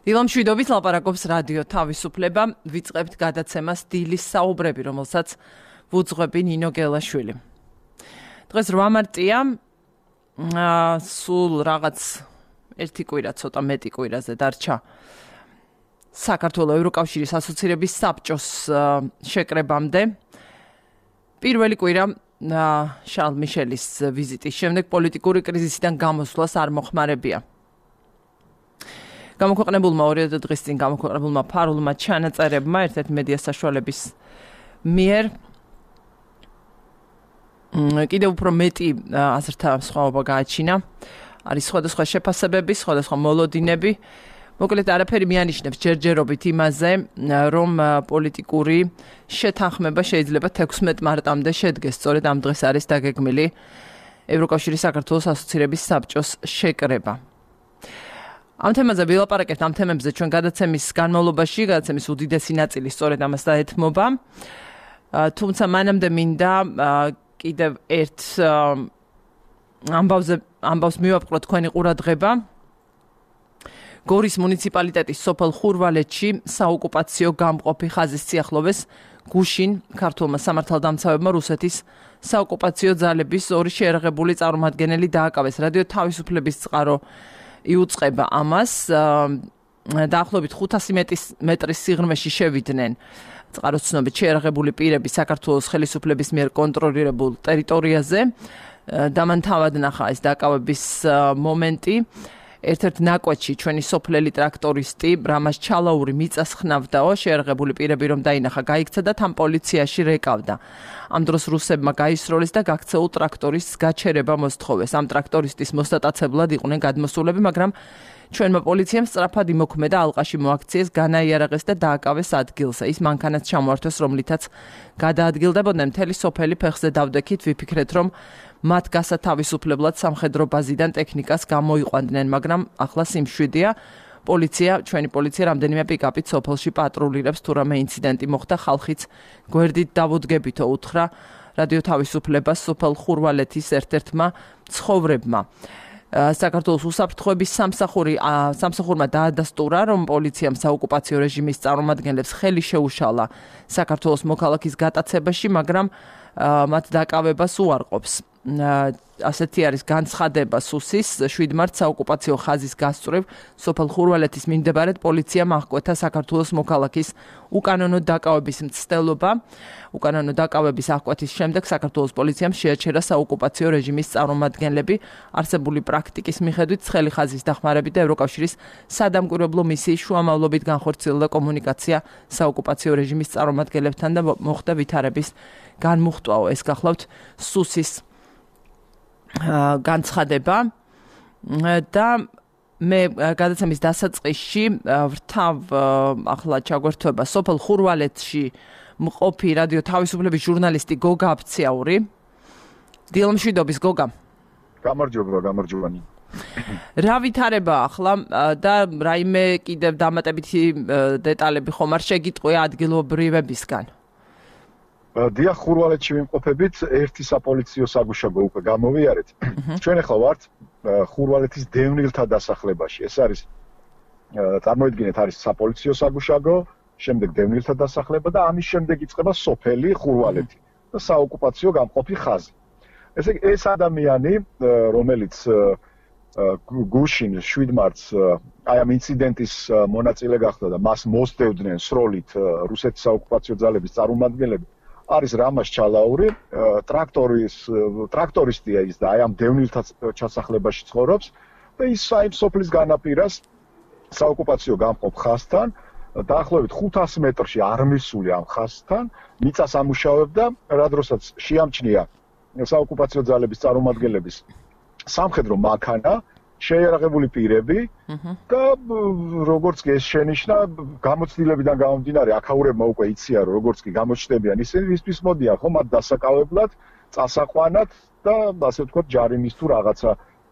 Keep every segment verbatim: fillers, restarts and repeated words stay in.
დილამშვიდობით ლაპარაკობს რადიო თავისუფლება, ვიწყებთ გადაცემას დილის საუბრები, რომელსაც ვუძღვები ნინო გელაშვილი. დღეს რვა მარტია, სულ რაღაც ერთი კვირა, ცოტა მეტი კვირაზე დარჩა საქართველოს ევროკავშირის ასოცირების საბჭოს შეკრებამდე. პირველი კვირა შარლ მიშელის ვიზიტის შემდეგ პოლიტიკური კრიზისიდან გამოსვლას არ მოხმარებია. გამოქვეყნებულმა ორი დღის წინ გამოქვეყნებულმა ფარულმა ჩანაწერებმა ერთ-ერთი მედია საშუალების მიერ კიდევ უფრო მეტი აზრთა სხვაობა გააჩინა. არის სხვადასხვა შეფასებები, სხვადასხვა მოლოდინები. მოკლედ არაფერი მიანიშნებს ჯერჯერობით იმაზე, რომ პოლიტიკური შეთანხმება შეიძლება თექვსმეტ მარტამდე შედგეს. სწორედ ამ დღეს არის დაგეგმილი ევროკავშირის საქართველოს ასოცირების საბჭოს შეკრება. ამ თემაზე ვილაპარაკებთ, ამ თემებზე ჩვენ გადაცემის განმავლობაში, გადაცემის უდიდესი ნაწილი სწორედ ამას დაეთმობა. თუმცა მანამდე მინდა კიდევ ერთ ამბავზე ამბავს მივაპყროთ თქვენი ყურადღება. გორის მუნიციპალიტეტის სოფელ ხურვალეთში საოკუპაციო გამყოფი ხაზის სიახლოვეს გუშინ ქართულმა სამართალდამცავებმა რუსეთის საოკუპაციო ძალების ორი შეერაღებული წარმომადგენელი დააკავეს. რადიო თავისუფლების წყარო იუწყება ამას. დაახლოებით ხუთასი მეტრის სიღრმეში შევიდნენ წყაროს ცნობით შეერაღებული პირები საქართველოს ხელისუფლების მიერ კონტროლირებულ ტერიტორიაზე. დამანთავად ნახა ეს დააკავების მომენტი. ერთ-ერთ ნაკვეთში ჩვენი სოფლელი ტრაქტორისტი რამაზ ჩალაური მიწას ხნავდაო, შეერაღებული პირები რომ დაინახა, გაიქცა და თან პოლიციაში რეკავდა. ამ დროს რუსებმა გაისროლეს და გაქცეულ ტრაქტორისტს გაჩერება მოსთხოვეს. ამ ტრაქტორისტის მოსტატაცებლად იყვნენ გადმოსულები, მაგრამ ჩვენმა პოლიციამ სწრაფად იმოქმედა, ალყაში მოაქციეს, განაიარაღეს და დააკავეს ადგილზე. ის მანქანაც ჩამოართვეს, რომლითაც გადაადგილდებოდნენ. მთელი სოფელი ფეხზე დავდექით, ვიფიქრეთ, რომ მათ გასათავისუფლებლად სამხედრო ბაზიდან ტექნიკას გამოიყვანდნენ, მაგრამ ახლა სიმშვიდეა. პოლიცია, ჩვენი პოლიცია რამდენიმე პიკაპით სოფელში პატრულირებს, თუ რამე ინციდენტი მოხდა, ხალხიც გვერდით დავუდგებითო, უთხრა რადიო თავისუფლებას სოფელ ხურვალეთის ერთ-ერთმა ცხოვრებმა. საქართველოს უსაფრთხოების სამსახური სამსახურმა დაადასტურა, რომ პოლიციამ საოკუპაციო რეჟიმის წარმომადგენლებს ხელი შეუშალა საქართველოს მოქალაქის გატაცებაში, მაგრამ მათ დაკავებას უარყოფს. ასეთი არის განცხადება სუსის შვიდ მარტს საოკუპაციო ხაზის გასწვრივ სოფელ ხურვალეთის მიმდებარედ პოლიციამ აღკვეთა საქართველოს მოქალაქის უკანონო დაკავების მცდელობა. უკანონო დაკავების აღკვეთის შემდეგ საქართველოს პოლიციამ შეაჩერა საოკუპაციო რეჟიმის წარმომადგენლები. არსებული პრაქტიკის მიხედვით ცხელი ხაზის დახმარებით და ევროკავშირის სადამკვირვებლო მისიის შუამავლობით განხორციელდა კომუნიკაცია საოკუპაციო რეჟიმის წარმომადგენლებთან და მოხდა ვითარების განმუხტვაო. ეს გახლავთ სუსის განცხადება და მე გადაცემის დასაწყისში ვრთავ ახლა ჩაგვერთვება სოფელ ხურვალეთში მყოფი რადიო თავისუფლების ჟურნალისტი გოგა აფციაური. დილამშვიდობის გოგა. გამარჯობა, გამარჯობა. რა ვითარება ახლა და რაიმე კიდევ დამატებითი დეტალები ხომ არ შეგიტყვია ადგილობრივებისგან? დიახ, ხურვალეთში ვიმყოფებით, ერთი საპოლიციო საგუშაგო უკვე გამოვიარეთ. ჩვენ ახლა ვართ ხურვალეთის დევნილთა დასახლებაში. ეს არის წარმოიდგინეთ, არის საპოლიციო საგუშაგო, შემდეგ დევნილთა დასახლება და ამის შემდეგ იწყება სოფელი ხურვალეთი და საოკუპაციო გამყოფი ხაზი. ესე იგი ეს ადამიანი, რომელიც გუშინ შვიდ მარტს აი ამ ინციდენტის მონაწილე გახდა და მას მოსდევდნენ სროლით რუსეთის საოკუპაციო ძალების წარმომადგენლები, არის რამაზ ჩალაური, ტრაქტორის ტრაქტორისტია ის და აი ამ დევნილთა ჩასახლებაში ცხოვრობს და ის აი სოფლის განაპირას საოკუპაციო გამყოფ ხაზთან დაახლოებით ხუთასი მეტრში არ მისული ამ ხაზთან მიწას ამუშავებდა, რა დროსაც შეამჩნია საოკუპაციო ძალების წარმომადგენლების სამხედრო მანქანა, შეიარაღებული პირები და როგორც კი ეს შენიშნა, გამოცდილებიდან გამომდინარე, აქაურებმა უკვე იციან, როგორც კი გამოჩნდებიან ისინი, ვისთვის მოდიან ხომ მათ დასაკავებლად, წასაყვანად და ასე ვთქვათ, ჯარიმის თუ რაღაცა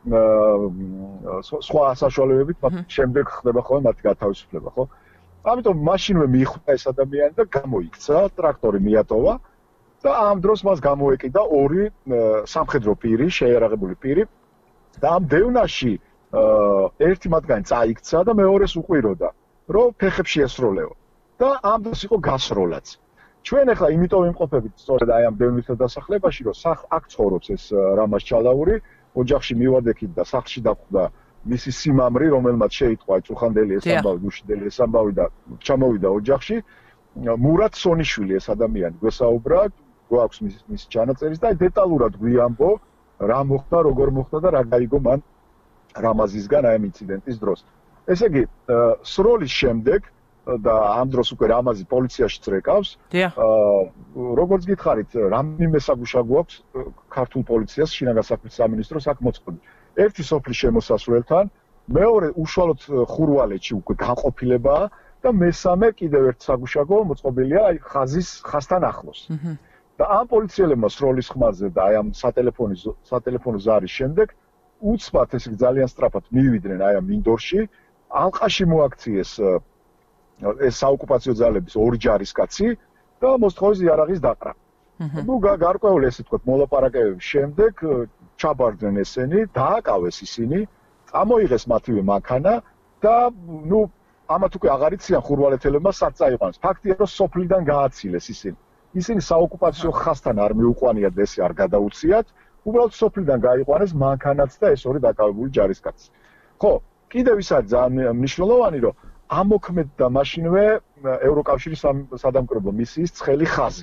სხვა საშუალებებით მათ შემდეგ ხდება ხოლმე მათი გათავისუფლება, ხო? ამიტომ მაშინვე მიხვდა ეს ადამიანი და გამოიქცა, ტრაქტორი მიატოვა და ამ დროს მას გამოეკიდა ორი სამხედრო პირი, შეიარაღებული პირი და ამ დევნაში ერთი მათგანი წაიქცა და მეორეს უყვიროდა. რომ ფეხებში ესროლეო. და ამ დროს იყო გასროლაც. ჩვენ ახლა იმიტომ ვიმყოფებით სწორედ აი ამ დევნილთა დასახლებაში, რომ აქ ცხოვრობს ეს რამაზ ჩალაური, ოჯახში მივადექით და სახლში დახვდა მისი სიმამრი, რომელმაც შეიტყვა წუხანდელი ეს ამბავი, გუშინდელი ეს ამბავი და ჩამოვიდა ოჯახში. მურატ სონიშვილი ეს ადამიანი გვესაუბრა, გვაქვს მის მის ჩანაწერის და დეტალურად გვიამბო რა მოხდა, როგორ მოხდა და რა გაიგო მან რამაზისგან აი ამ ინციდენტის დროს. ესე იგი, სროლის შემდეგ და ამ დროს უკვე რამაზი პოლიციაში წრეკავს. აა როგორც გითხარით, რამდენიმე საგუშაგო გვაქვს ქართულ პოლიციას, შინაგან საქმეთა სამინისტროს აქ მოწყობილი. ერთი სოფლის შემოსასვლელთან, მეორე უშუალოდ ხურვალეთში უკვე განყოფილებაა და მესამე კიდევ ერთ საგუშაგო მოწყობილია აი ხაზის ხაზთან ახლოს. და ამ პოლიციელებმა სროლის ხმაზე და აი ამ სატელეფონო სატელეფონო ზარის შემდეგ უცბად ესე ძალიან სწრაფად მივიდნენ აი ამ მინდორში, ალყაში მოაქციეს ეს საოკუპაციო ძალების ორი ჯარისკაცი და მოსთხოვეს იარაღის დაყრა. ნუ გარკვეული ესე თქვა მოლაპარაკებების შემდეგ ჩაბარდნენ ესენი, დააკავეს ისინი, წამოიღეს მათივე მანქანა და ნუ ამათ უკვე აღარ იციან ხურვალეთელებმა სად წაიყვანეს. ფაქტია რომ სოფლიდან გააცილეს ისინი. ისინი საოკუპაციო ხაზთან არ მიუყვანიათ და ესე არ გადაუციათ, უბრალოდ სოფლიდან გაიყვანეს მანქანაც და ეს ორი დაკავებული ჯარისკაცი. ხო, კიდევ ის არის ძალიან მნიშვნელოვანი, რომ ამოქმედდა მაშინვე ევროკავშირის სადამკვირვებლო მისიის ცხელი ხაზი.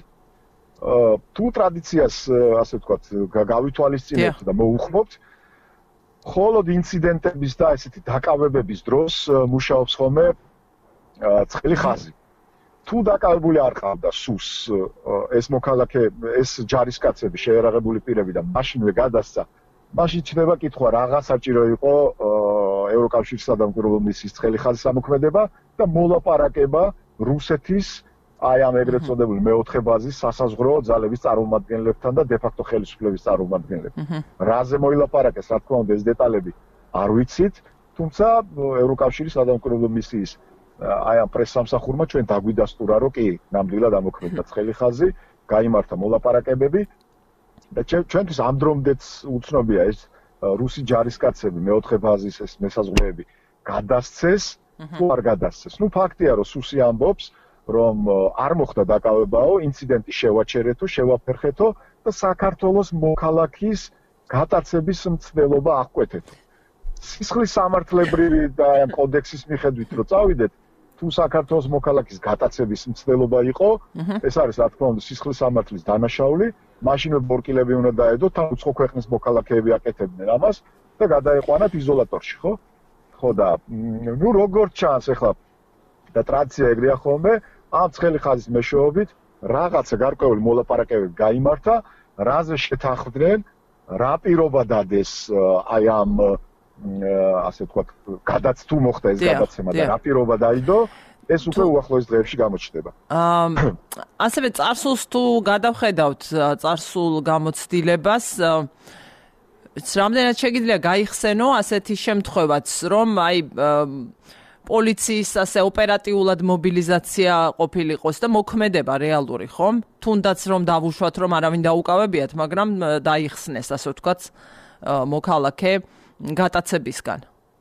თუ ტრადიციას, ასე ვთქვათ, გავითვალისწინებთ და მოუხმობთ, მხოლოდ ინციდენტების და ესეთი დაკავებების დროს მუშაობს ხოლმე ცხელი ხაზი. თუ დაკავებული არ ყავდა სუს ეს მოქალაქე, ეს ჯარისკაცები, შეერაღებული პირები და მაშინვე გადასცა, მაშინ ჩნდება კითხვა, რაღა საჭირო იყო ევროკავშირის სადამკვირვებლო მისიის ცხელი ხაზის ამოქმედება და მოლაპარაკება რუსეთის აი ამ ეგრეთ წოდებული მეოთხე ბაზის სასაზღვრო ძალების წარმომადგენლებთან და დე-ფაქტო ხელისუფლების წარმომადგენლებთან. რაზე მოილაპარაკეს, რა თქმა უნდა, ეს დეტალები არ ვიცით, თუმცა ევროკავშირის სადამკვირვებლო მისიის აი ამ პრესსამსახურმა ჩვენ დაგვიდასტურა, რომ კი, ნამდვილად ამოქმედდა ცხელი ხაზი, გაიმართა მოლაპარაკებები და ჩვენთვის ამ დრომდეც უცნობია ეს რუსი ჯარისკაცები, მეოთხე ბაზის ეს მესაზღვრეები გადასცეს, თუ არ გადასცეს. ნუ ფაქტია, რომ სუსი ამბობს, რომ არ მოხდა დაკავებაო, ინციდენტი შევაჩერეთო, შევაფერხეთო და საქართველოს მოქალაქის გატაცების მცდელობა აღკვეთეთო. სისხლის სამართლებრივი და ამ კოდექსის მიხედვით რო წავიდეთ, თუ საქართველოს მოქალაქის გატაცების მცდელობა იყო, ეს არის რა თქმა უნდა სისხლის სამართლის დანაშაული, მაშინვე ბორკილები უნდა დაედო, თან უცხო ქვეყნის მოქალაქეები აკეთებდნენ ამას და გადაეყვანათ იზოლატორში, ხო? ხო და ნუ როგორც ჩანს ახლა და ტრადიცია ეგრეა ხოლმე, ამ ცხელი ხაზის მეშვეობით რაღაცა გარკვეული მოლაპარაკებები გაიმართა, რაზე შეთანხმდნენ, რა პირობა დადეს აი ამ ასე ვთქვათ, გადაც თუ მოხდა ეს გადაცემა და რა პირობა დაიდო, ეს უკვე უახლოეს დღეებში გამოჩნდება. აა ასევე წარსულს თუ გადავხედავთ წარსულ გამოცდილებას, რამდენად შეგიძლია გაიხსენო ასეთი შემთხვევაც, რომ აი პოლიციის ასე ოპერატიულად მობილიზაცია ყოფილიყოს და მოქმედება რეალური, ხომ? თუნდაც რომ დავუშვათ, რომ არავინ დაუკავებიათ, მაგრამ დაიხსნეს, ასე ვთქვათ, მოქალაქე გატაცებისგან.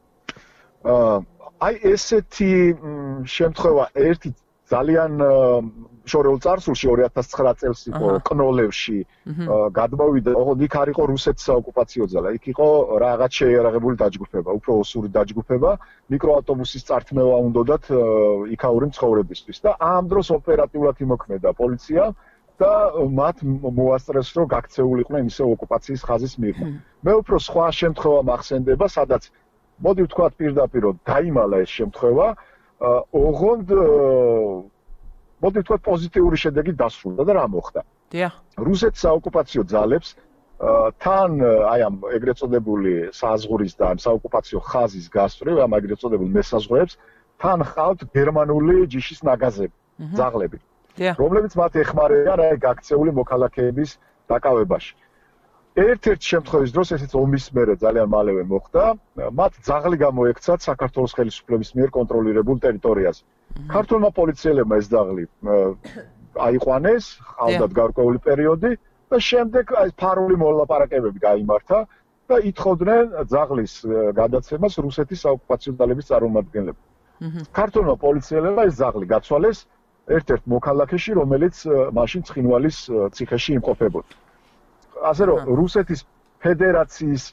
აა აი ესეთი შემთხვევა ერთი ძალიან შორეულ წარსულში ორი ათას ცხრა წელს იყო კნოლევში გადმოვიდა, ოღონდ იქ არ იყო რუსეთის საოკუპაციო ძალა, იქ იყო რაღაც შეიარაღებული დაჯგუფება, უფრო ოსური დაჯგუფება, მიკროავტობუსის წართმევა უნდათ იქაური მცხოვრებისთვის და ამ დროს ოპერატიულად იმოქმედა პოლიცია და მათ მოასწრეს, რომ გაქცეულიყვნენ ისე ოკუპაციის ხაზის მიღმა. მე უფრო სხვა შემთხვევა მახსენდება, სადაც მოდი ვთქვათ პირდაპირ, რომ დაიმალა ეს შემთხვევა, ოღონდ მოდი ვთქვათ პოზიტიური შედეგი დასრულდა და რა მოხდა? დიახ. რუსეთის საოკუპაციო ძალებს თან აი ამ ეგრეთ წოდებული საზღვრის და საოკუპაციო ხაზის გასწვრივ, ამ ეგრეთ წოდებულ მესაზღვრეებს თან ხავთ გერმანული ჯიშის ნაგაზები, ძაღლები, რომლებიც მათ ეხმარებიან აი გაქცეული მოქალაქეების დაკავებაში. ერთ-ერთ შემთხვევის დროს ესეც ომის მერე ძალიან მალევე მოხდა, მათ ძაღლი გამოექცათ საქართველოს ხელისუფლების მიერ კონტროლირებულ ტერიტორიაზე. ქართულმა პოლიციელებმა ეს ძაღლი აიყვანეს, ხავდათ გარკვეული პერიოდი და შემდეგ აი ფარული მოლაპარაკებები გაიმართა და ითხოვდნენ ძაღლის გადაცემას რუსეთის საოკუპაციო ძალების წარმომადგენლები. ქართულმა პოლიციელებმა ეს ზაღლი გაცვალეს ერთ-ერთ მოქალაქეში, რომელიც მაშინ ცხინვალის ციხეში იმყოფებოდა. ასე რომ რუსეთის ფედერაციის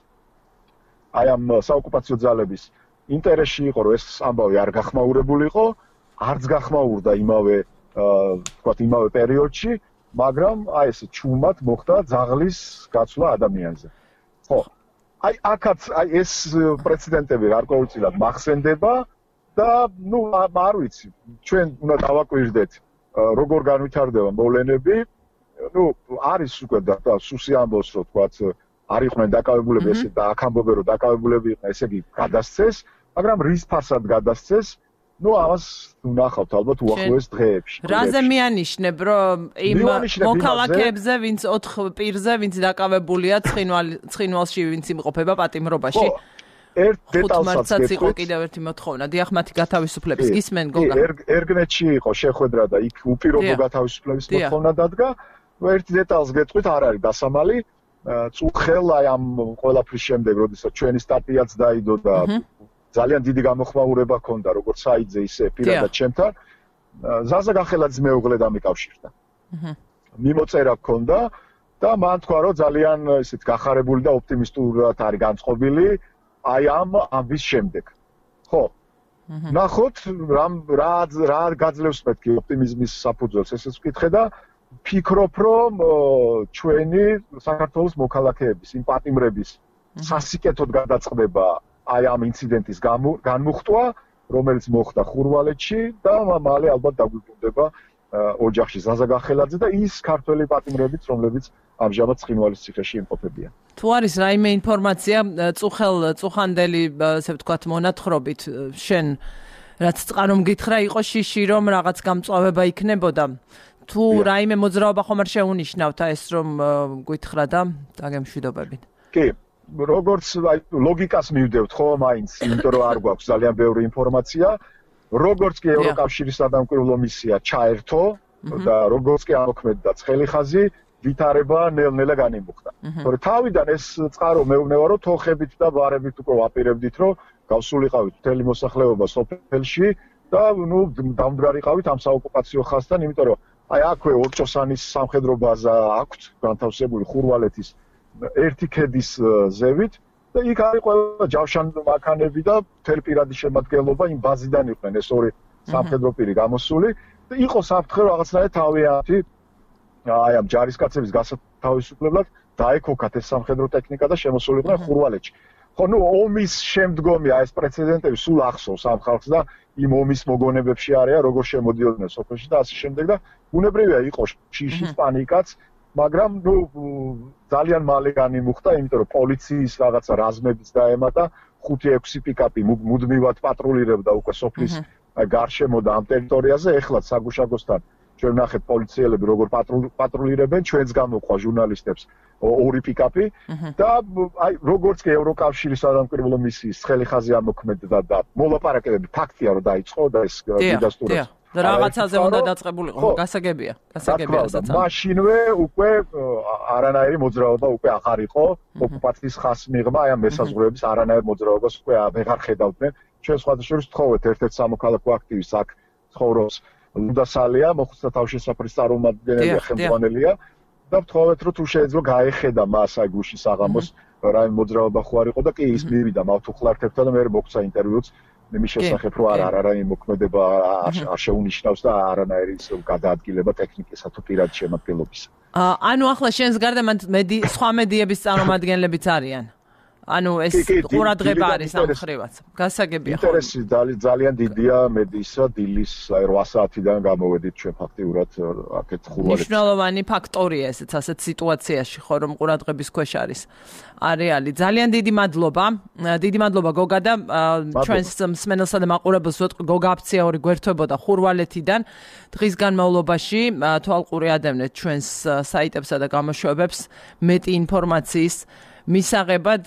აი ამ საოკუპაციო ძალების ინტერესში იყო, რომ ეს ამბავი არ გახმაურებულიყო, არც გახმაურდა იმავე, თქვათ, იმავე პერიოდში, მაგრამ აი ეს ჩუმად მოხდა ზაღლის გაცვლა ადამიანზე. ხო. აი აქაც აი ეს პრეცედენტები გარკვეულწილად მახსენდება და ნუ არ ვიცი, ჩვენ უნდა დავაკვირდეთ, როგორ განვითარდება მოვლენები. ნუ არის უკვე და სუსი ამბობს, რომ თქვათ, არ იყვნენ დაკავებულები ესე და აქ ამბობენ, რომ დაკავებულები იყვნენ, ესე იგი გადასცეს, მაგრამ რის ფასად გადასცეს? ნუ ამას ვნახავთ ალბათ უახლოეს დღეებში. რაზე მიანიშნებ, რომ იმ მოქალაქეებზე, ვინც ოთხ პირზე, ვინც დაკავებულია ცხინვალში, ვინც იმყოფება პატიმრობაში? ერთ დეტალსაც იყო კიდევ ერთი მოთხოვნა. დიახ, მათი გათავისუფლების გისმენ გოგა. ერგნეთში იყო შეხვედრა და იქ უპირობო გათავისუფლების მოთხოვნა დადგა. ერთ დეტალს გეტყვით, არ არის დასამალი. წუხელ აი ამ ყველაფრის შემდეგ, როდესაც ჩვენი სტატიაც დაიდო და ძალიან დიდი გამოხმაურება ჰქონდა როგორც საიძე ისე პირადად ჩემთან. ზაზა გახელაძის მეუღლე დამიკავშირდა. მიმოწერა ჰქონდა და მან თქვა, რომ ძალიან ისეთ გახარებული და ოპტიმისტურად არის განწყობილი აი ამ ამბის შემდეგ. ხო. ნახოთ რამ რა რა გაძლევს მეთქი ოპტიმიზმის საფუძველს, ესეც ვკითხე და ფიქრობ, რომ ჩვენი საქართველოს მოქალაქეების, იმ პატიმრების სასიკეთოდ გადაწყდება აი ამ ინციდენტის განმუხტვა, რომელიც მოხდა ხურვალეთში და მალე ალბათ დაგვიბრუნდება ოჯახში ზაზა გახელაძე და ის ქართველი პატიმრებიც, რომლებიც ამჟამად ცხინვალის ციხეში იმყოფებიან. თუ არის რაიმე ინფორმაცია წუხელ წუხანდელი, ასე ვთქვათ, მონათხრობით, შენ რაც წყარო მგითხრა, იყო შიში, რომ რაღაც გამწვავება იქნებოდა. თუ რაიმე მოძრაობა ხომ არ შეუნიშნავთ ეს რომ გითხრა და დაგემშვიდობებით. კი, როგორც აი ლოგიკას მივდევთ ხო მაინც, იმიტომ რომ არ გვაქვს ძალიან ბევრი ინფორმაცია, როგორც კი ევროკავშირის სადამკვირვებლო მისია ჩაერთო და როგორც კი ამოქმედდა ცხელიხაზი, ვითარება ნელ-ნელა განიმუხტა. თორე თავიდან ეს წყარო მეუბნება რომ თოხებით და ბარებით უკვე ვაპირებდით რომ გავსულიყავით მთელი მოსახლეობა სოფელში და ნუ დამდგარიყავით ამ საოკუპაციო ხაზთან, იმიტომ რომ აი აქვე ორჭოსანის სამხედრო ბაზა აქვთ განთავსებული ხურვალეთის ერთი ქედის ზევით და იქ არის ყველა ჯავშან მანქანები და მთელი პირადი შემადგენლობა იმ ბაზიდან იყვნენ ეს ორი სამხედრო პირი გამოსული და იყო საფრთხე რაღაცნაირად თავიანთი აი ამ ჯარისკაცების გასათავისუფლებლად დაეკოქათ ეს სამხედრო ტექნიკა და შემოსულიყვნენ ხურვალეთში. ხო, ნუ ომის შემდგომი აი ეს პრეცედენტები სულ ახსოვს ამ ხალხს და იმ ომის მოგონებებში არიან როგორ შემოდიოდნენ სოფელში და ასე შემდეგ და უნებრივია იყო შიშის პანიკაც, მაგრამ ნუ ძალიან მალე განიმუხტა, იმიტომ რომ პოლიციის რაღაცა რაზმებიც დაემატა, ხუთი ექვსი პიკაპი მუდმივად პატრულირებდა უკვე სოფლის გარშემო და ამ ტერიტორიაზე, ეხლა საგუშაგოსთან ჩვენ ნახეთ პოლიციელები როგორ პატრულირებენ, ჩვენც გამოყვა ჟურნალისტებს ორი პიკაპი და აი როგორც კი ევროკავშირის სადამკვირვებლო მისიის ცხელიხაზი ამოქმედდა და მოლაპარაკებები ფაქტია რომ დაიწყო და ეს დიდასტურებს და რაღაცაზე უნდა დაწყებულიყო, გასაგებია, გასაგებია რასაც. მაშინვე უკვე არანაირი მოძრაობა უკვე აღარ იყო, ოკუპაციის ხაზს მიღმა, აი ამ მესაზღვრეების არანაირ მოძრაობას უკვე აღარ ხედავდნენ. ჩვენ სხვადასხვა ვთხოვეთ ერთ-ერთ სამოქალაქო აქტივისტს აქ ცხოვრობს ლუდასალია, მოხუცთა თავშესაფრის წარმომადგენელი ხელმძღვანელია და ვთხოვეთ რომ თუ შეიძლება გაეხედა მას აი გუშინ საღამოს რაიმე მოძრაობა ხო არ იყო და კი ის მივიდა მავთუხლართებთან და მე მოგცა ინტერვიუც იმის შესახებ რომ არ არა რაიმე მოქმედება არ შეუნიშნავს და არანაირი გადაადგილება ტექნიკისა თუ პირადი შემადგენლობისა. ანუ ახლა შენს გარდა მედი სხვა მედიების წარმომადგენლებიც არიან. ანუ ეს ყურადღება არის ამ ხრივაც. გასაგებია ხო? ინტერესი ძალიან დიდია მედიისა, დილის რვა საათიდან გამოვედით ჩვენ ფაქტიურად აქეთ ხურვალეთში. მნიშვნელოვანი ფაქტორია ესეც ასეთ სიტუაციაში ხო რომ ყურადღების ქვეშ არის არეალი. ძალიან დიდი მადლობა. დიდი მადლობა გოგა და ჩვენს მსმენელსა და მაყურებელს ვეტყვი გოგა აფციაური გვერდებოდა ხურვალეთიდან. დღის განმავლობაში თვალყური ადევნეთ ჩვენს საიტებსა და გამოშვებებს მეტი ინფორმაციის მისაღებად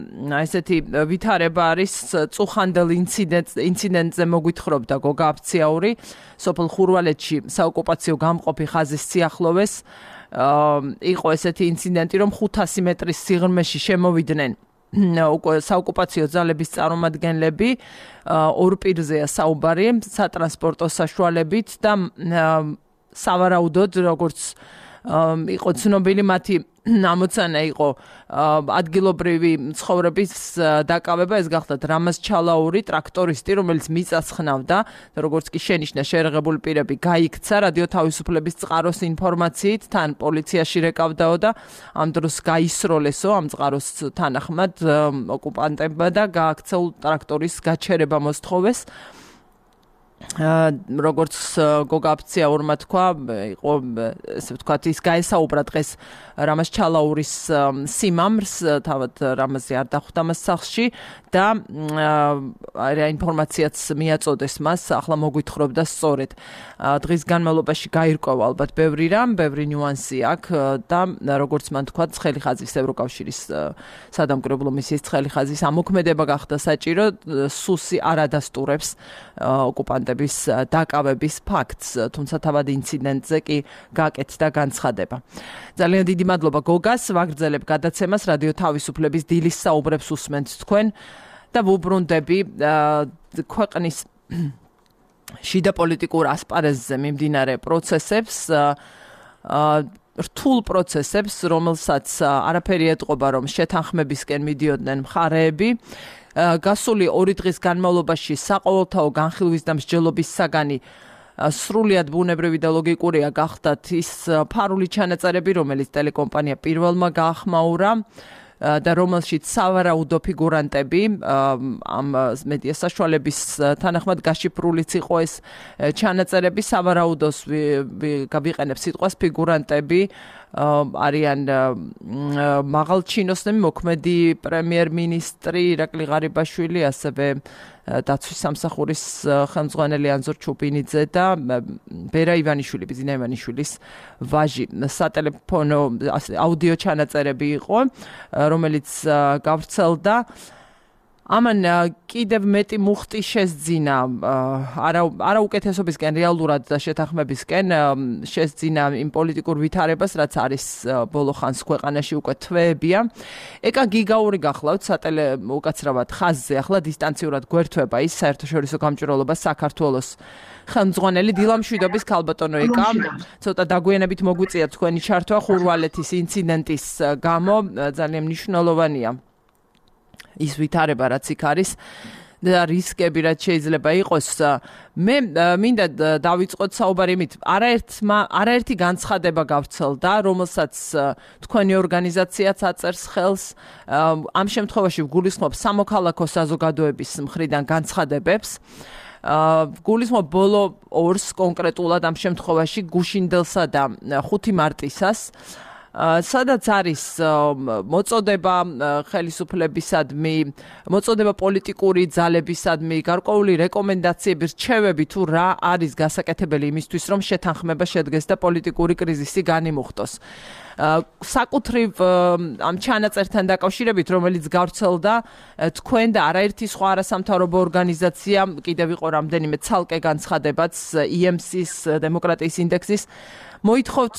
ესეთი ვითარება არის წუხანდელ ინციდენტზე მოგვითხრობდა გოგა აფციაური სოფელ ხურვალეთში საოკუპაციო გამყოფი ხაზის სიახლოვეს იყო ესეთი ინციდენტი რომ ხუთასი მეტრის სიღრმეში შემოვიდნენ საოკუპაციო ძალების წარმომადგენლები ორ პირზეა საუბარი სატრანსპორტო საშუალებით და სავარაუდოდ როგორც იყო ცნობილი მათი ამოცანა იყო ადგილობრივი ცხოვრების დაკავება ეს გახდათ რამაზ ჩალაური ტრაქტორისტი რომელიც მიწას ხნავდა და როგორც კი შენიშნა შეერაღებული პირები გაიქცა რადიო თავისუფლების წყაროს ინფორმაციით თან პოლიციაში რეკავდაო და ამ დროს გაისროლესო ამ წყაროს თანახმად ოკუპანტებმა და გააქცეულ ტრაქტორის გაჩერება მოსთხოვეს როგორც გოგა აფციაურმა თქვა იყო ესე ვთქვათ ის გაესაუბრა დღეს რამაზ ჩალაურის სიმამრს თავად რამაზი არ დახვდა მას სახლში და რა ინფორმაციაც მიაწოდეს მას ახლა მოგვითხრობდა სწორედ დღის განმავლობაში გაირკვევა ალბათ ბევრი რამ ბევრი ნიუანსი აქვს და როგორც მან თქვა ცხელი ხაზის ევროკავშირის სადამკვირვებლო მისიის ცხელი ხაზის ამოქმედება გახდა საჭირო სუსი არ ადასტურებს ოკუპანტების დაკავების ფაქტს თუმცა თავად ინციდენტზე კი გაკეთდა განცხადება ძალიან დიდი მადლობა გოგას ვაგრძელებ გადაცემას რადიო თავისუფლების დილის საუბრებს უსმენთ თქვენ და ვუბრუნდები ქვეყნის შიდა პოლიტიკურ ასპარეზზე მიმდინარე პროცესებს რთულ პროცესებს რომელსაც არაფერი ეტყობა რომ შეთანხმებისკენ მიდიოდნენ მხარეები გასული ორი დღის განმავლობაში საყოველთაო განხილვის და მსჯელობის საგანი სრულიად ბუნებრივი და ლოგიკურია გახდათ ის ფარული ჩანაწერები რომელიც ტელეკომპანია პირველმა გაახმაურა და რომელშიც სავარაუდო ფიგურანტები ამ მედია საშუალების თანახმად გაშიფრულიც იყო ეს ჩანაწერები სავარაუდოს გავიყენებ სიტყვას ფიგურანტები არიან მაღალჩინოსნები მოქმედი პრემიერ-მინისტრი ირაკლი ღარიბაშვილი ასევე დაცვის სამსახურის ხელმძღვანელი ანზორ ჩუპინიძე და ბერა ივანიშვილი ბიზინა ივანიშვილის ვაჟი სატელეფონო აუდიო ჩანაწერები იყო რომელიც გავრცელდა ამან კიდევ მეტი მუხტი შესძინა არა არა უკეთესობისკენ რეალურად და შეთანხმებისკენ შესძინა იმ პოლიტიკურ ვითარებას რაც არის ბოლო ხანს ქვეყანაში უკვე თვეებია ეკა გიგაური გახლავთ სატელე უკაცრავად ხაზზე ახლა დისტანციურად გვერდება ის საერთაშორისო გამჭვირვალობა საქართველოს ხელმძღვანელი დილამშვიდობის ქალბატონო ეკა ცოტა დაგვიანებით მოგვიწია თქვენი ჩართვა ხურვალეთის ინციდენტის გამო ძალიან მნიშვნელოვანია ის ვითარება რაც იქ არის და რისკები რაც შეიძლება იყოს მე მინდა დავიწყოთ საუბარი იმით არაერთმა არაერთი განცხადება გავრცელდა რომელსაც თქვენი ორგანიზაციაც აწერს ხელს ამ შემთხვევაში ვგულისხმობ სამოქალაქო საზოგადოების მხრიდან განცხადებებს ვგულისხმობ ბოლო ორს კონკრეტულად ამ შემთხვევაში გუშინდელსა და ხუთი მარტისას სადაც არის მოწოდება ხელისუფლებისადმი, მოწოდება პოლიტიკური ძალებისადმი, გარკვეული რეკომენდაციები, რჩევები თუ რა არის გასაკეთებელი იმისთვის, რომ შეთანხმება შედგეს და პოლიტიკური კრიზისი განიმუხტოს. საკუთრივ ამ ჩანაწერთან დაკავშირებით, რომელიც გავრცელდა თქვენ და არაერთი სხვა არასამთავრობო ორგანიზაცია, კიდევ იყო რამდენიმე ცალკე განცხადებაც ი ემ სი-ის დემოკრატიის ინდექსის, მოითხოვთ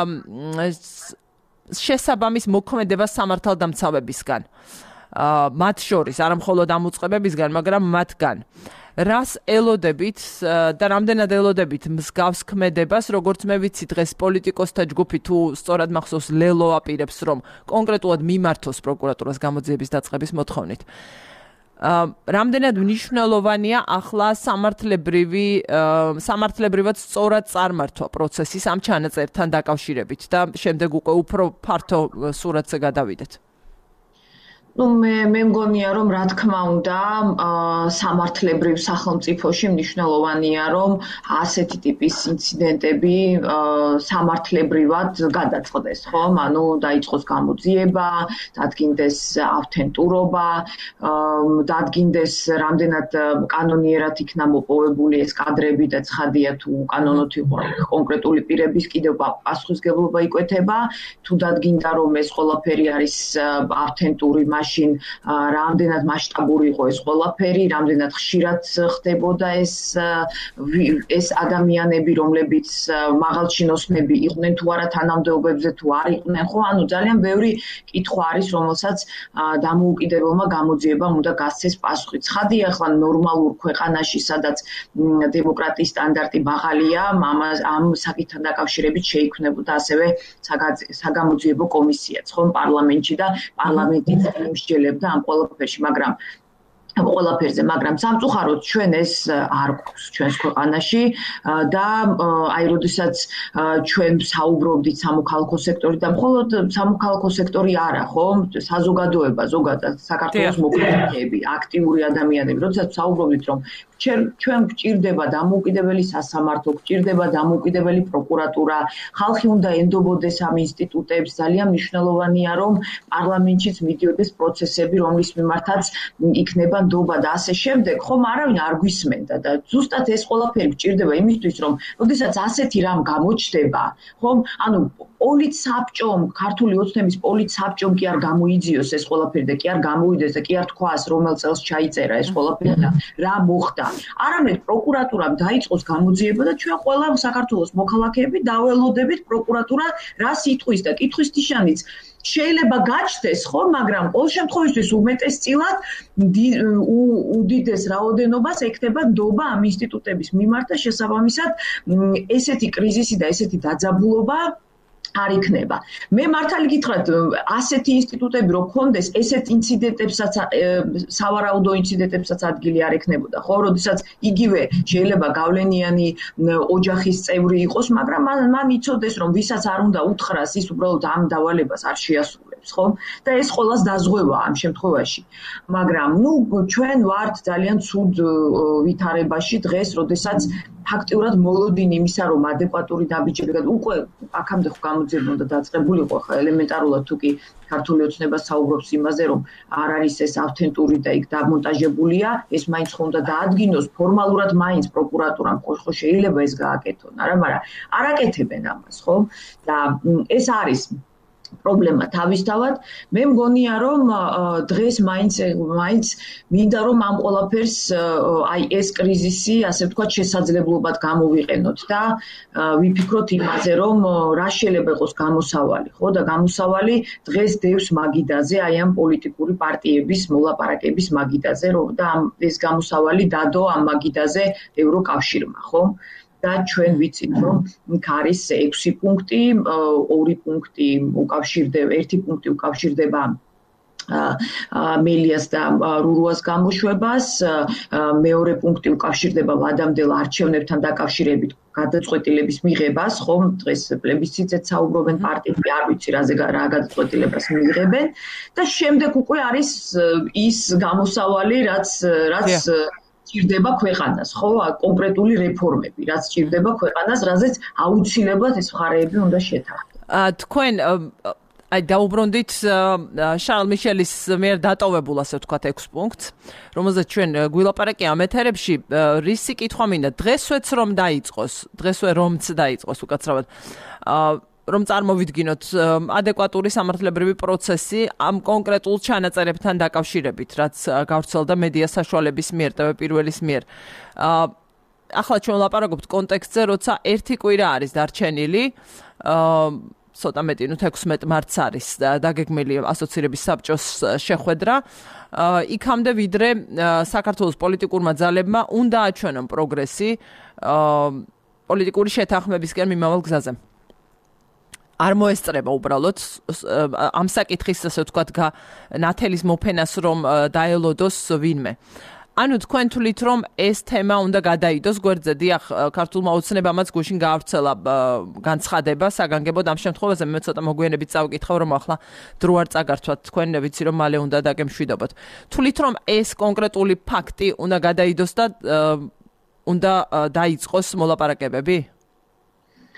შესაბამის მოქმედება სამართალდამცავებისგან. მათ შორის, არა მხოლოდ ამ უწყებებისგან, მაგრამ მათგან. რას ელოდებით და რამდენად ელოდებით მსგავს ქმედებას, როგორც მე ვიცი დღეს პოლიტიკოსთა ჯგუფი თუ სწორად მახსოვს ლელო აპირებს, რომ კონკრეტულად მიმართოს პროკურატურას გამოძიების დაწყების მოთხოვნით. რამდენად მნიშვნელოვანია ახლა სამართლებრივი სამართლებრივად სწორად წარმართვა პროცესის ამ ჩანაწერთან დაკავშირებით და შემდეგ უკვე უფრო ფართო სურათზე გადავიდეთ. Ну, მე მე მგონია რომ რა თქმა უნდა სამართლებრივ სახელმწიფოში მნიშვნელოვანია რომ ასეთი ტიპის ინციდენტები სამართლებრივად გადაწყდეს, ხო? ანუ დაიწყოს გამოძიება, დადგინდეს ავთენტურობა, დადგინდეს რამდენად კანონიერად იქნა მოპოვებული ეს კადრები და ცხადია თუ კანონოთ იყო კონკრეტული პირების კიდევ პასუხისგებლობა იკვეთება, თუ დადგინდა რომ ეს ყველაფერი არის ავთენტური მაშინ რამდენად მასშტაბური იყო ეს ყველაფერი, რამდენად ხშირად ხდებოდა ეს ეს ადამიანები, რომლებიც მაღალჩინოსნები იყვნენ თუ არა თანამდებობებზე თუ არ იყვნენ, ხო, ანუ ძალიან ბევრი კითხვა არის, რომელსაც დამოუკიდებელმა გამოძიებამ უნდა გასცეს პასუხი. ცხადია, ახლა ნორმალურ ქვეყანაში, სადაც დემოკრატიის სტანდარტი მაღალია, ამ საკითხთან დაკავშირებით შეიქმნებოდა ასევე საგამოძიებო კომისიაც, ხო, პარლამენტში და პარლამენტიც იმსჯელებდა ამ ყველაფერში, მაგრამ ყველაფერზე, მაგრამ სამწუხაროდ ჩვენ ეს არ გვაქვს ჩვენს ქვეყანაში და აი როდესაც ჩვენ საუბრობდით სამოქალაქო სექტორით და მხოლოდ სამოქალაქო სექტორი არა, ხო? საზოგადოება, ზოგადად საქართველოს მოქალაქეები, აქტიური ადამიანები, როდესაც საუბრობდით, რომ ჩვენ გვჭირდება დამოუკიდებელი სასამართლო, გვჭირდება დამოუკიდებელი პროკურატურა, ხალხი უნდა ენდობოდეს ამ ინსტიტუტებს, ძალიან მნიშვნელოვანია, რომ პარლამენტშიც მიდიოდეს პროცესები, რომლის მიმართაც იქნება ნდობა და ასე შემდეგ, ხომ არავინ არ გვისმენდა და ზუსტად ეს ყველაფერი გვჭირდება იმისთვის, რომ როდესაც ასეთი რამ გამოჩნდება, ხომ, ანუ პოლიცსაბჭომ, ქართული ოცნების პოლიცსაბჭომ კი არ გამოიძიოს ეს ყველაფერი და კი არ გამოვიდეს და კი არ თქვას, რომელ წელს ჩაიწერა ეს ყველაფერი და რა მოხდა. არამედ პროკურატურამ დაიწყოს გამოძიება და ჩვენ ყველა საქართველოს მოქალაქეები დაველოდებით პროკურატურა რას იტყვის და კითხვის ნიშანიც შეიძლება გაჩნდეს, ხო, მაგრამ ყოველ შემთხვევაში უმეტესწილად უდიდეს რაოდენობას ექნება ნდობა ამ ინსტიტუტების მიმართ და შესაბამისად ესეთი კრიზისი და ესეთი დაძაბულობა არ იქნება. მე მართალი გითხრათ, ასეთი ინსტიტუტები რო გქონდეს, ესეთ ინციდენტებსაც, სავარაუდო ინციდენტებსაც ადგილი არ ექნებოდა, ხო, როდესაც იგივე შეიძლება გავლენიანი ოჯახის წევრი იყოს, მაგრამ მან იცოდეს, რომ ვისაც არ უნდა უთხრას, ის უბრალოდ ამ დავალებას არ შეასრულებს, ხო? და ეს ყველას დაზღვევა ამ შემთხვევაში. მაგრამ, ნუ, ჩვენ ვართ ძალიან ცუდ ვითარებაში დღეს, როდესაც ფაქტიურად მოლოდინი იმისა, რომ ადეკვატური დაბიჯები უკვე აქამდე ხო გამოძიება უნდა დაწყებულიყო, ხა ელემენტარულად თუ კი ქართული ოცნება საუბრობს იმაზე, რომ არ არის ეს ავთენტური და იქ დამონტაჟებულია, ეს მაინც ხო უნდა დაადგინოს ფორმალურად მაინც პროკურატურამ, ხო შეიძლება ეს გააკეთონ, არა, მაგრამ არ აკეთებენ ამას, ხო? და ეს არის პრობლემა თავისთავად. მე მგონია, რომ დღეს მაინც მაინც მინდა რომ ამ ყველაფერს აი ეს კრიზისი, ასე ვთქვათ, შესაძლებლობად გამოვიყენოთ და ვიფიქროთ იმაზე, რომ რა შეიძლება იყოს გამოსავალი, ხო? და გამოსავალი დღეს დევს მაგიდაზე, აი ამ პოლიტიკური პარტიების მოლაპარაკების მაგიდაზე, რომ და ეს გამოსავალი დადო ამ მაგიდაზე ევროკავშირმა, ხო? და ჩვენ ვიცით, რომ იქ არის ექვსი პუნქტი, ორი პუნქტი უკავშირდება, ერთი პუნქტი უკავშირდება მელიას და რურუას გამოშვებას, მეორე პუნქტი უკავშირდება ვადამდელ არჩევნებთან დაკავშირებით გადაწყვეტილების მიღებას, ხომ, დღეს პლებისციტზე საუბრობენ პარტიები, არ ვიცი რაზე რა გადაწყვეტილებას მიიღებენ და შემდეგ უკვე არის ის გამოსავალი, რაც რაც ჭირდება ქვეყანას, ხო, კონკრეტული რეფორმები, რაც ჭირდება ქვეყანას, რაზეც აუცილებლად ეს მხარეები უნდა შეთანხმდეთ. თქვენ აი დაუბრუნდით შარლ მიშელის მიერ დატოვებულ, ასე ვთქვათ, ექვს პუნქტს, რომელზეც ჩვენ გვილაპარაკია ამ ეთერებში, რისი კითხვა მინდა, დღესვეც რომ დაიწყოს, დღესვე რომც დაიწყოს უკაცრავად, რომ წარმოვიდგინოთ ადეკვატური სამართლებრივი პროცესი ამ კონკრეტულ ჩანაწერებთან დაკავშირებით, რაც გავრცელდა მედია საშუალების მიერ, ტევ პირველის მიერ. ახლა ჩვენ ვლაპარაკობთ კონტექსტზე, როცა ერთი კვირა არის დარჩენილი, ცოტა მეტი, ნუ თექვსმეტი მარტს არის დაგეგმილი ასოცირების საბჭოს შეხვედრა. იქამდე ვიდრე საქართველოს პოლიტიკურმა ძალებმა უნდა აჩვენონ პროგრესი პოლიტიკური შეთანხმებისკენ მიმავალ გზაზე. არ მოესწრება უბრალოდ ამ საკითხის, ასე ვთქვათ, ნათელის მოფენას, რომ დაელოდოს ვინმე. ანუ თქვენ თვლით, რომ ეს თემა უნდა გადაიდოს გვერდზე, დიახ, ქართულმა ოცნებამაც გუშინ გაავრცელა განცხადება საგანგებოდ ამ შემთხვევაზე, მე ცოტა მოგვიანებით წავკითხავ, რომ ახლა დრო არ წაგართვათ, თქვენ ვიცი, რომ მალე უნდა დაგემშვიდობოთ. თვლით, რომ ეს კონკრეტული ფაქტი უნდა გადაიდოს და უნდა დაიწყოს მოლაპარაკებები?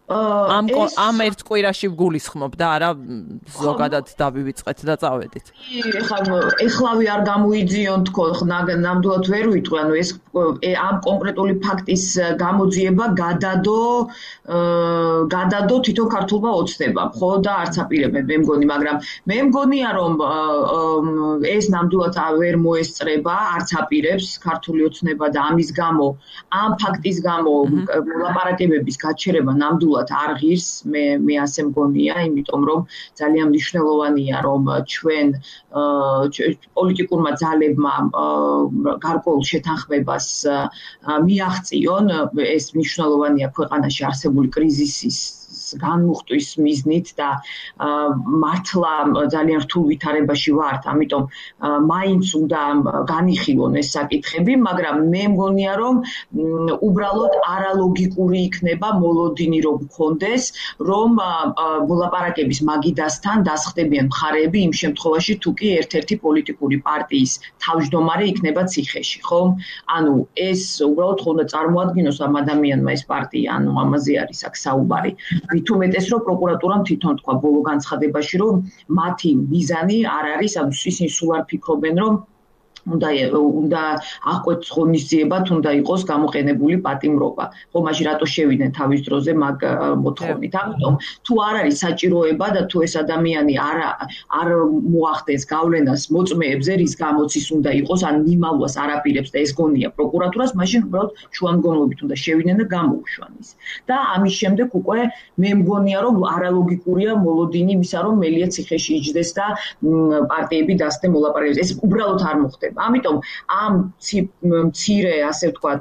ამ ამ ერთ კვირაში გულისხმობ და არა ზოგადად დავივიწყეთ და წავედით. ეხლა ეხლავე არ გამოიძიონ თქო, ნამდვილად ვერ ვიტყვი, ანუ ეს ამ კონკრეტული ფაქტის გამოძიება გადადო გადადო თვითონ ქართულმა ოცნებამ, ხო და არც აპირებენ მე მგონი, მაგრამ მე მგონია რომ ეს ნამდვილად ვერ მოესწრება, არც აპირებს ქართული ოცნება და ამის გამო, ამ ფაქტის გამო მოლაპარაკებების გაჩერება ნამდვილად არ ღირს, მე მე ასე მგონია, იმიტომ რომ ძალიან მნიშვნელოვანია რომ ჩვენ პოლიტიკურმა ძალებმა გარკვეულ შეთანხმებას მიაღწიონ, ეს მნიშვნელოვანია ქვეყანაში არსებული კრიზისის განმუხტვის მიზნით და მართლა ძალიან რთულ ვითარებაში ვართ, ამიტომ მაინც უნდა განიხილონ ეს საკითხები, მაგრამ მე მგონია რომ უბრალოდ არალოგიკური იქნება მოლოდინი რომ გქონდეს, რომ მოლაპარაკების მაგიდასთან დასხდებიან მხარეები იმ შემთხვევაში თუ კი ერთ-ერთი პოლიტიკური პარტიის თავმჯდომარე იქნება ციხეში, ხო? ანუ ეს უბრალოდ ხომ უნდა წარმოადგინოს ამ ადამიანმა ეს პარტია, ანუ ამაზე არის აქ საუბარი. მით უმეტეს რომ პროკურატურამ თვითონ თქვა ბოლო განცხადებაში რომ მათი მიზანი არ არის, ანუ ისინი სულ არ ფიქრობენ რომ უნდა უნდა აღკვეთს ღონისძიებად უნდა იყოს გამოყენებული პატიმრობა. ხო, მაშინ რატო შევიდნენ თავის დროზე მაგ მოთხოვნით? ამიტომ თუ არ არის საჭიროება და თუ ეს ადამიანი არ არ მოახდენს გავლენას მოწმეებზე, რის გამოც ის უნდა იყოს, ან მიმალვას არ აპირებს და ეს გონია პროკურატურას, მაშინ უბრალოდ შუამდგომლობით უნდა შევიდნენ და გამოუშვან ის. და ამის შემდეგ უკვე მე მგონია რომ არალოგიკურია მოლოდინი იმისა რომ მელია ციხეში იჯდეს და პარტიები დასცდნენ მოლაპარაკებებს. ეს უბრალოდ არ მოხდება. ამიტომ ამ მცირე, ასე ვთქვათ,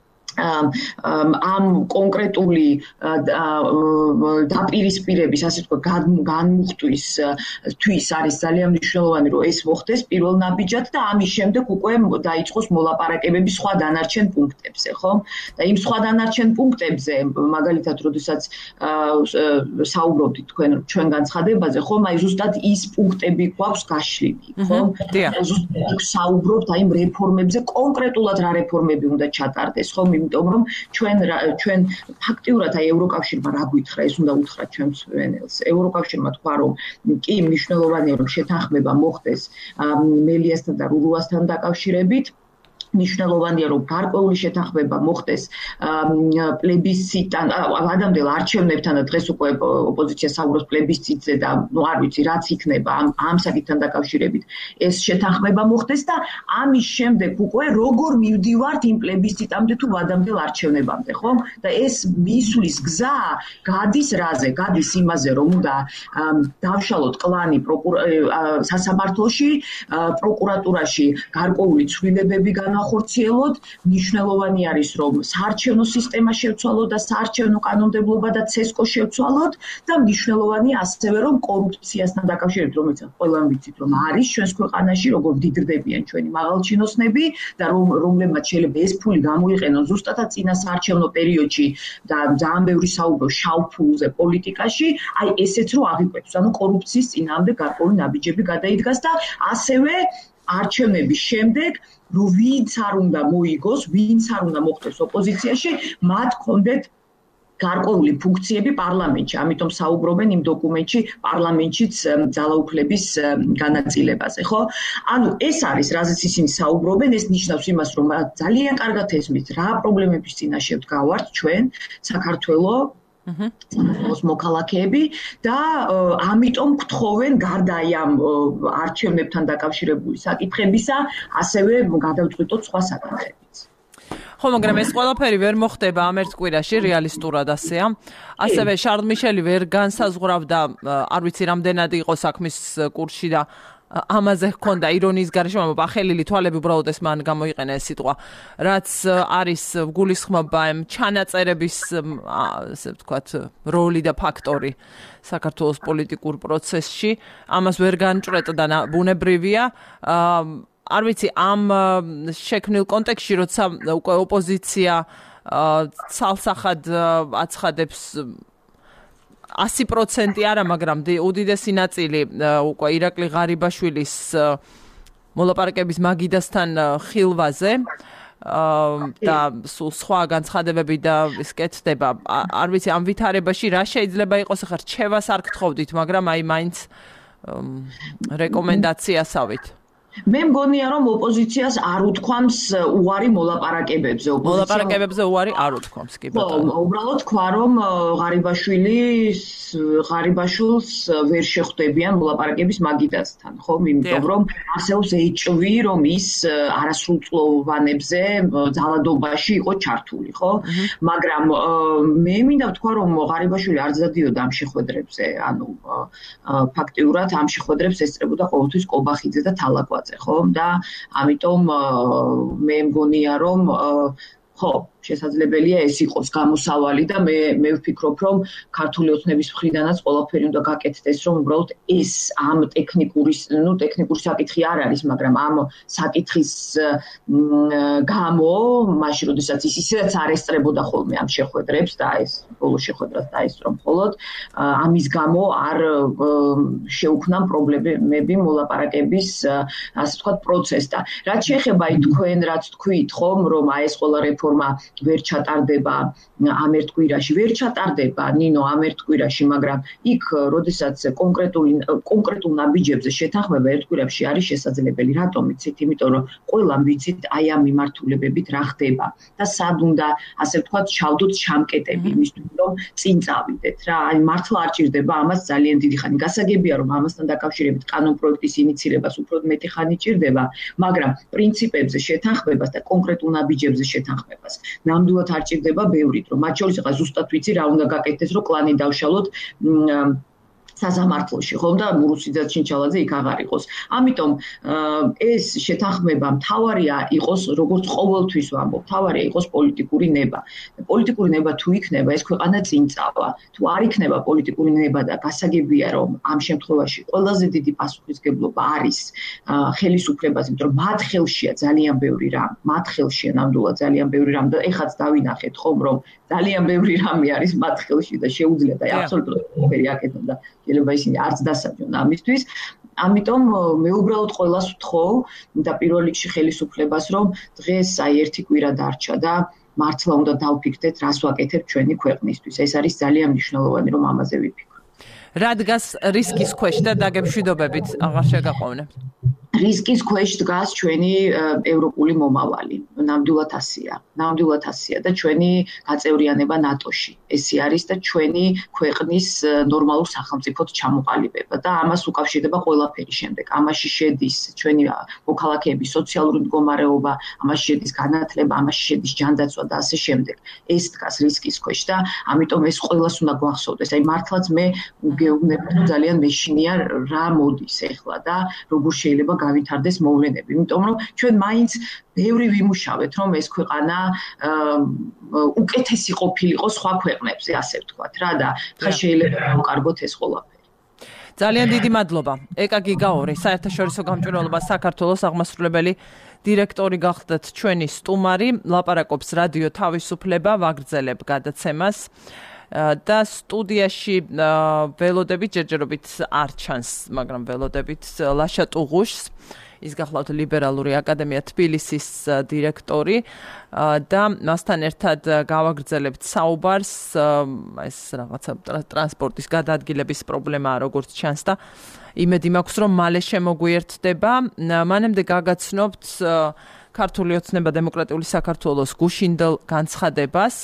ამ კონკრეტული დაპირისპირების, ასე ვთქვათ, განმუხტვის თვის არის ძალიან მნიშვნელოვანი, რომ ეს მოხდეს პირველ ნაბიჯად და ამის შემდეგ უკვე დაიწყოს მოლაპარაკებები სხვა დანარჩენ პუნქტებზე, ხო? და იმ სხვა დანარჩენ პუნქტებზე, მაგალითად, როდესაც საუბრობდით თქვენ ჩვენ განცხადებაზე, ხო, აი ზუსტად ის პუნქტები გვაქვს გაშლილი, ხო? ზუსტად საუბრობთ აი იმ რეფორმებზე, კონკრეტულად რა რეფორმები უნდა ჩატარდეს, ხო? იმიტომ რომ ჩვენ ჩვენ ფაქტიურად აი ევროკავშირმა რა გითხრა, ეს უნდა უთხრათ ჩვენს ვენელს. ევროკავშირმა თქვა რომ კი მნიშვნელოვანია რომ შეთანხმება მოხდეს მელიასთან და რურულასთან დაკავშირებით. მნიშვნელოვანია რომ გარკვეული შეთანხმება მოხდეს პლებისციტთან, ადამიანელ არჩევნებთან და დღეს უკვე ოპოზიცია საუბრობს პლებისციტზე და ნუ არ ვიცი რაც იქნება ამ ამ საკითხთან დაკავშირებით ეს შეთანხმება მოხდეს და ამის შემდეგ უკვე როგორ მივდივართ იმ პლებისციტამდე თუ ადამიანელ არჩევნებამდე, ხო? და ეს მისვლის გზა გადის რაზე? გადის იმაზე რომ უნდა დავშალოთ კლანი სასამართლოში, პროკურატურაში გარკვეული ცვლილებები განა ხორციელოთ, მნიშვნელოვანი არის რომ საარჩევნო სისტემა შევცვალოთ და საარჩევნო კანონმდებლობა და ცესკო შევცვალოთ და მნიშვნელოვანია ასევე რომ კორუფციასთან დაკავშირებით, რომელიც ყველამ ვიცით რომ არის ჩვენს ქვეყანაში, როგორ დიდრდებიან ჩვენი მაღალჩინოსნები და რომ რომლებმაც შეიძლება ეს ფული გამოიყენონ ზუსტადად წინა საარჩევნო პერიოდში და ძალიან ბევრი საუბრობს შავ ფულზე პოლიტიკაში, აი ესეც რო აღიკვეთს, ანუ კორუფციის წინააღმდეგ გარკვეული ნაბიჯები გადაიდგას და ასევე არჩევნების შემდეგ რომ ვინც არ უნდა მოიგოს, ვინც არ უნდა მოხდეს ოპოზიციაში, მათ კონდეთ გარკვეული ფუნქციები პარლამენტში. ამიტომ საუბრობენ იმ დოკუმენტში პარლამენტშიც ძალაუფლების განაწილებაზე, ხო? ანუ ეს არის, რაზეც ისინი საუბრობენ, ეს ნიშნავს იმას, რომ ძალიან კარგად ესმით, რა პრობლემების წინაშე ვდგავართ ჩვენ, საქართველო საქართველოს მოქალაქეები და ამიტომ გთხოვენ გარდა ამ არჩევნებთან დაკავშირებული საკითხებისა, ასევე გადავწყვიტოთ სხვა საკითხებიც. ხო, მაგრამ ეს ყველაფერი ვერ მოხდება ამ ერთ კვირაში, რეალისტურად ასეა. ასევე შარლ მიშელი ვერ განსაზღვრავდა, არ ვიცი რამდენად იყო საქმის კურსში და ამაზე ჰქონდა ირონიის გარეშე, მაგრამ ახელილი თვალები უბრალოდ ეს მან გამოიყენა ეს სიტყვა, რაც არის გულისხმობა ამ ჩანაწერების, ასე ვთქვათ, როლი და ფაქტორი საქართველოს პოლიტიკურ პროცესში. ამას ვერ განჭრეტდა და ბუნებრივია. არ ვიცი, ამ შექმნილ კონტექსტში, როცა უკვე ოპოზიცია ცალსახად აცხადებს ასი პროცენტი არა, მაგრამ უდიდესი ნაწილი უკვე ირაკლი ღარიბაშვილის მოლაპარაკების მაგიდასთან ხილვაზე. და სულ სხვა განცხადებები და ის კეთდება. არ ვიცი ამ ვითარებაში რა შეიძლება იყოს, ახლა რჩევას არ გთხოვდით, მაგრამ აი მაინც რეკომენდაციასავით. მე მგონია რომ ოპოზიციას არ უთქვამს უარი მოლაპარაკებებზე. მოლაპარაკებებზე უარი არ უთქვამს, კი ბატონო. ხო, უბრალოდ თქვა რომ ღარიბაშვილი ღარიბაშვილს ვერ შეხვდებიან მოლაპარაკების მაგიდასთან, ხო? იმიტომ რომ არსებობს ეჭვი, რომ ის არასრულწლოვანებზე ძალადობაში იყო ჩართული, ხო? მაგრამ მე მინდა ვთქვა რომ ღარიბაშვილი არ ზადიოდა ამ შეხვედრებზე, ანუ ფაქტიურად ამ შეხვედრებს ესწრებოდა ყოველთვის კობახიძე და თალაკვაძე. ხო და ამიტომ მე მგონია რომ ხო შესაძლებელია ეს იყოს გამოსავალი და მე მე ვფიქრობ რომ ქართული ოცნების მხრიდანაც ყველაფერი უნდა გაკეთდეს რომ უბრალოდ ეს ამ ტექნიკური ნუ ტექნიკური საკითხი არ არის მაგრამ ამ საკითხის გამო მაშინ როდესაც ის ისედაც არ ესწრებოდა ხოლმე ამ შეხვედრებს და ეს ბოლო შეხვედრას დაესწრო მხოლოდ ამის გამო არ შეუქმნა პრობლემები მოლაპარაკების ასე ვთქვათ პროცესს და რაც შეეხება თქვენ რაც თქვით ხომ რომ აი ეს ყველა რეფორმა ვერ ჩატარდება ამ ერთ კვირაში ვერ ჩატარდება ნინო ამ ერთ კვირაში მაგრამ იქ როდესაც კონკრეტული კონკრეტულ ნაბიჯებზე შეთანხმება ერთ კვირაში არის შესაძლებელი რატომ იცით იმიტომ რომ ყველამ ვიცით აი ამ მიმართულებებით რა ხდება და სად უნდა ასე ვთქვათ ჩავდოთ ჩამკეტები იმისთვის რომ წინ წავიდეთ რა აი მართლა არ ჭირდება ამას ძალიან დიდი ხანი გასაგებია რომ ამასთან დაკავშირებით კანონ პროექტის ინიცირებას უფრო მეტი ხანი ჭირდება მაგრამ პრინციპებზე შეთანხმებას და კონკრეტულ ნაბიჯებზე შეთანხმებას ნამდვილად არ ჭირდება ბევრით რომ მათ შორის ახლა ზუსტად ვიცი რა უნდა გაკეთდეს რომ კლანი დავშალოთ საზამართლოში ხომ და მურუსიძე ჩინჩალაძე იქ აღარ იყოს. ამიტომ ეს შეთანხმება მთავარია იყოს როგორც ყოველთვის ვამბობ, მთავარია იყოს პოლიტიკური ნება. პოლიტიკური ნება თუ იქნება, ეს ქვეყანა წინ წავა. თუ არ იქნება პოლიტიკური ნება და გასაგებია რომ ამ შემთხვევაში ყველაზე დიდი პასუხისმგებლობა არის ხელისუფლებას, იმიტომ რომ მათ ხელშია ძალიან ბევრი რამ, მათ ხელშია ნამდვილად ძალიან ბევრი რამ და ეხაც დავინახეთ ხომ რომ ძალიან ბევრი რამი არის მათ ხელში და შეუძლია და აბსოლუტურად ყველაფერი აკეთონ და შეიძლება ისინი არც დასაჯონ ამისთვის. ამიტომ მე უბრალოდ ყველას ვთხოვ და პირველ რიგში ხელისუფლებას რომ დღეს აი ერთი კვირა დარჩა და მართლა უნდა დავფიქრდეთ რას ვაკეთებთ ჩვენი ქვეყნისთვის. ეს არის ძალიან მნიშვნელოვანი რომ ამაზე ვიფიქროთ. რა დგას რისკის ქვეშ და დაგემშვიდობებით აღარ შეგაყოვნებთ. რისკის ქვეშ დგას ჩვენი ევროპული მომავალი. ნამდვილად ასია. ნამდვილად ასია და ჩვენი გაწევრიანება ნატოში. ესე არის და ჩვენი ქვეყნის ნორმალურ სახელმწიფოდ ჩამოყალიბება და ამას უკავშირდება ყველაფერი შემდეგ. ამაში შედის ჩვენი მოქალაქეების სოციალური მდგომარეობა, ამაში შედის განათლება, ამაში შედის ჯანდაცვა და ასე შემდეგ. ეს დგას რისკის ქვეშ და ამიტომ ეს ყველას უნდა გვახსოვდეს. აი მართლაც მე გეუბნები რომ ძალიან მეშინია რა მოდის ახლა და როგორ შეიძლება გავითარდეს მოვლენები. იმიტომ რომ ჩვენ მაინც ბევრი ვიმუშავეთ რომ ეს ქვეყანა უკეთესი ყოფილიყო სხვა ქვეყნებზე, ასე ვთქვათ რა და ხა შეიძლება გავკარგოთ ეს ყველაფერი. ძალიან დიდი მადლობა. ეკა გიგაური, საერთაშორისო გამჭვირვალობა საქართველოს აღმასრულებელი დირექტორი გახდათ ჩვენი სტუმარი, ლაპარაკობს რადიო თავისუფლება, ვაგრძელებ გადაცემას. და სტუდიაში ველოდებით ჯერჯერობით არ ჩანს, მაგრამ ველოდებით ლაშა ტუღუშს, ის გახლავთ ლიბერალური აკადემია თბილისის დირექტორი და მასთან ერთად გავაგრძელებთ საუბარს, ეს რაღაცა ტრანსპორტის გადაადგილების პრობლემაა როგორც ჩანს და იმედი მაქვს რომ მალე შემოგვიერთდება. მანამდე გაგაცნობთ ქართული ოცნება დემოკრატიული საქართველოს გუშინდელ განცხადებას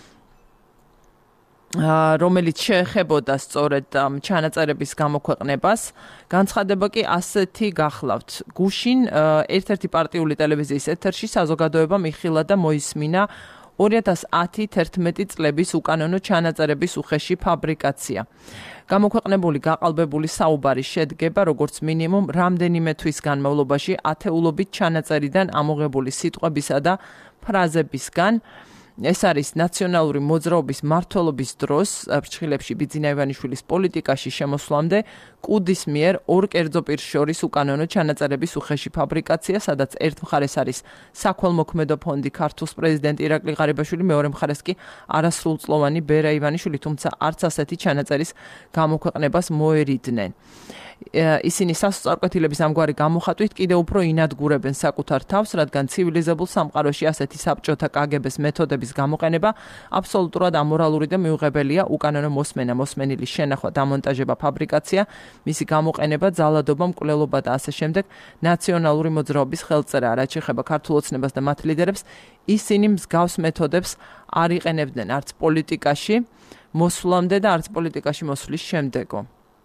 რომელიც შეეხებოდა სწორედ ჩანაწერების გამოქვეყნებას. განცხადება კი ასეთი გახლავთ. გუშინ ერთ-ერთი პარტიული ტელევიზიის ეთერში საზოგადოებამ იხილა და მოისმინა ორი ათას ათი თერთმეტი წლების უკანონო ჩანაწერების უხეში ფაბრიკაცია. გამოქვეყნებული გაყალბებული საუბარი შედგება როგორც მინიმუმ რამდენიმე თვის განმავლობაში ათეულობით ჩანაწერიდან ამოღებული სიტყვებისა და ფრაზებისგან. ეს არის ნაციონალური მოძრაობის მმართველობის დროს ფრჩხილებში ბიძინა ივანიშვილის პოლიტიკაში შემოსვლამდე კუდის მიერ ორ კერძო პირს შორის უკანონო ჩანაწერების უხეში ფაბრიკაცია, სადაც ერთ მხარეს არის საქველმოქმედო ფონდი ქართულს პრეზიდენტი ირაკლი ღარიბაშვილი, მეორე მხარეს კი არასრულწლოვანი ბერა ივანიშვილი, თუმცა არც ასეთი ჩანაწერის გამოქვეყნებას მოერიდნენ. ისინი სასწორკვეთილების ამგვარი გამოხატვით კიდევ უფრო ინადგურებენ საკუთარ თავს, რადგან ცივილიზებულ სამყაროში ასეთი საბჭოთა კაგებეს მეთოდების გამოყენება აბსოლუტურად ამორალური და მიუღებელია. უკანონო მოსმენა, მოსმენილი შენახვა, დამონტაჟება, ფაბრიკაცია, მისი გამოყენება, ძალადობა, მკვლელობა და ასე შემდეგ ნაციონალური მოძრაობის ხელწერა. რაც შეეხება ქართულ ოცნებას და მათ ლიდერებს, ისინი მსგავს მეთოდებს არ იყენებდნენ არც პოლიტიკაში მოსვლამდე და არც პოლიტიკაში მოსვლის შემდეგო.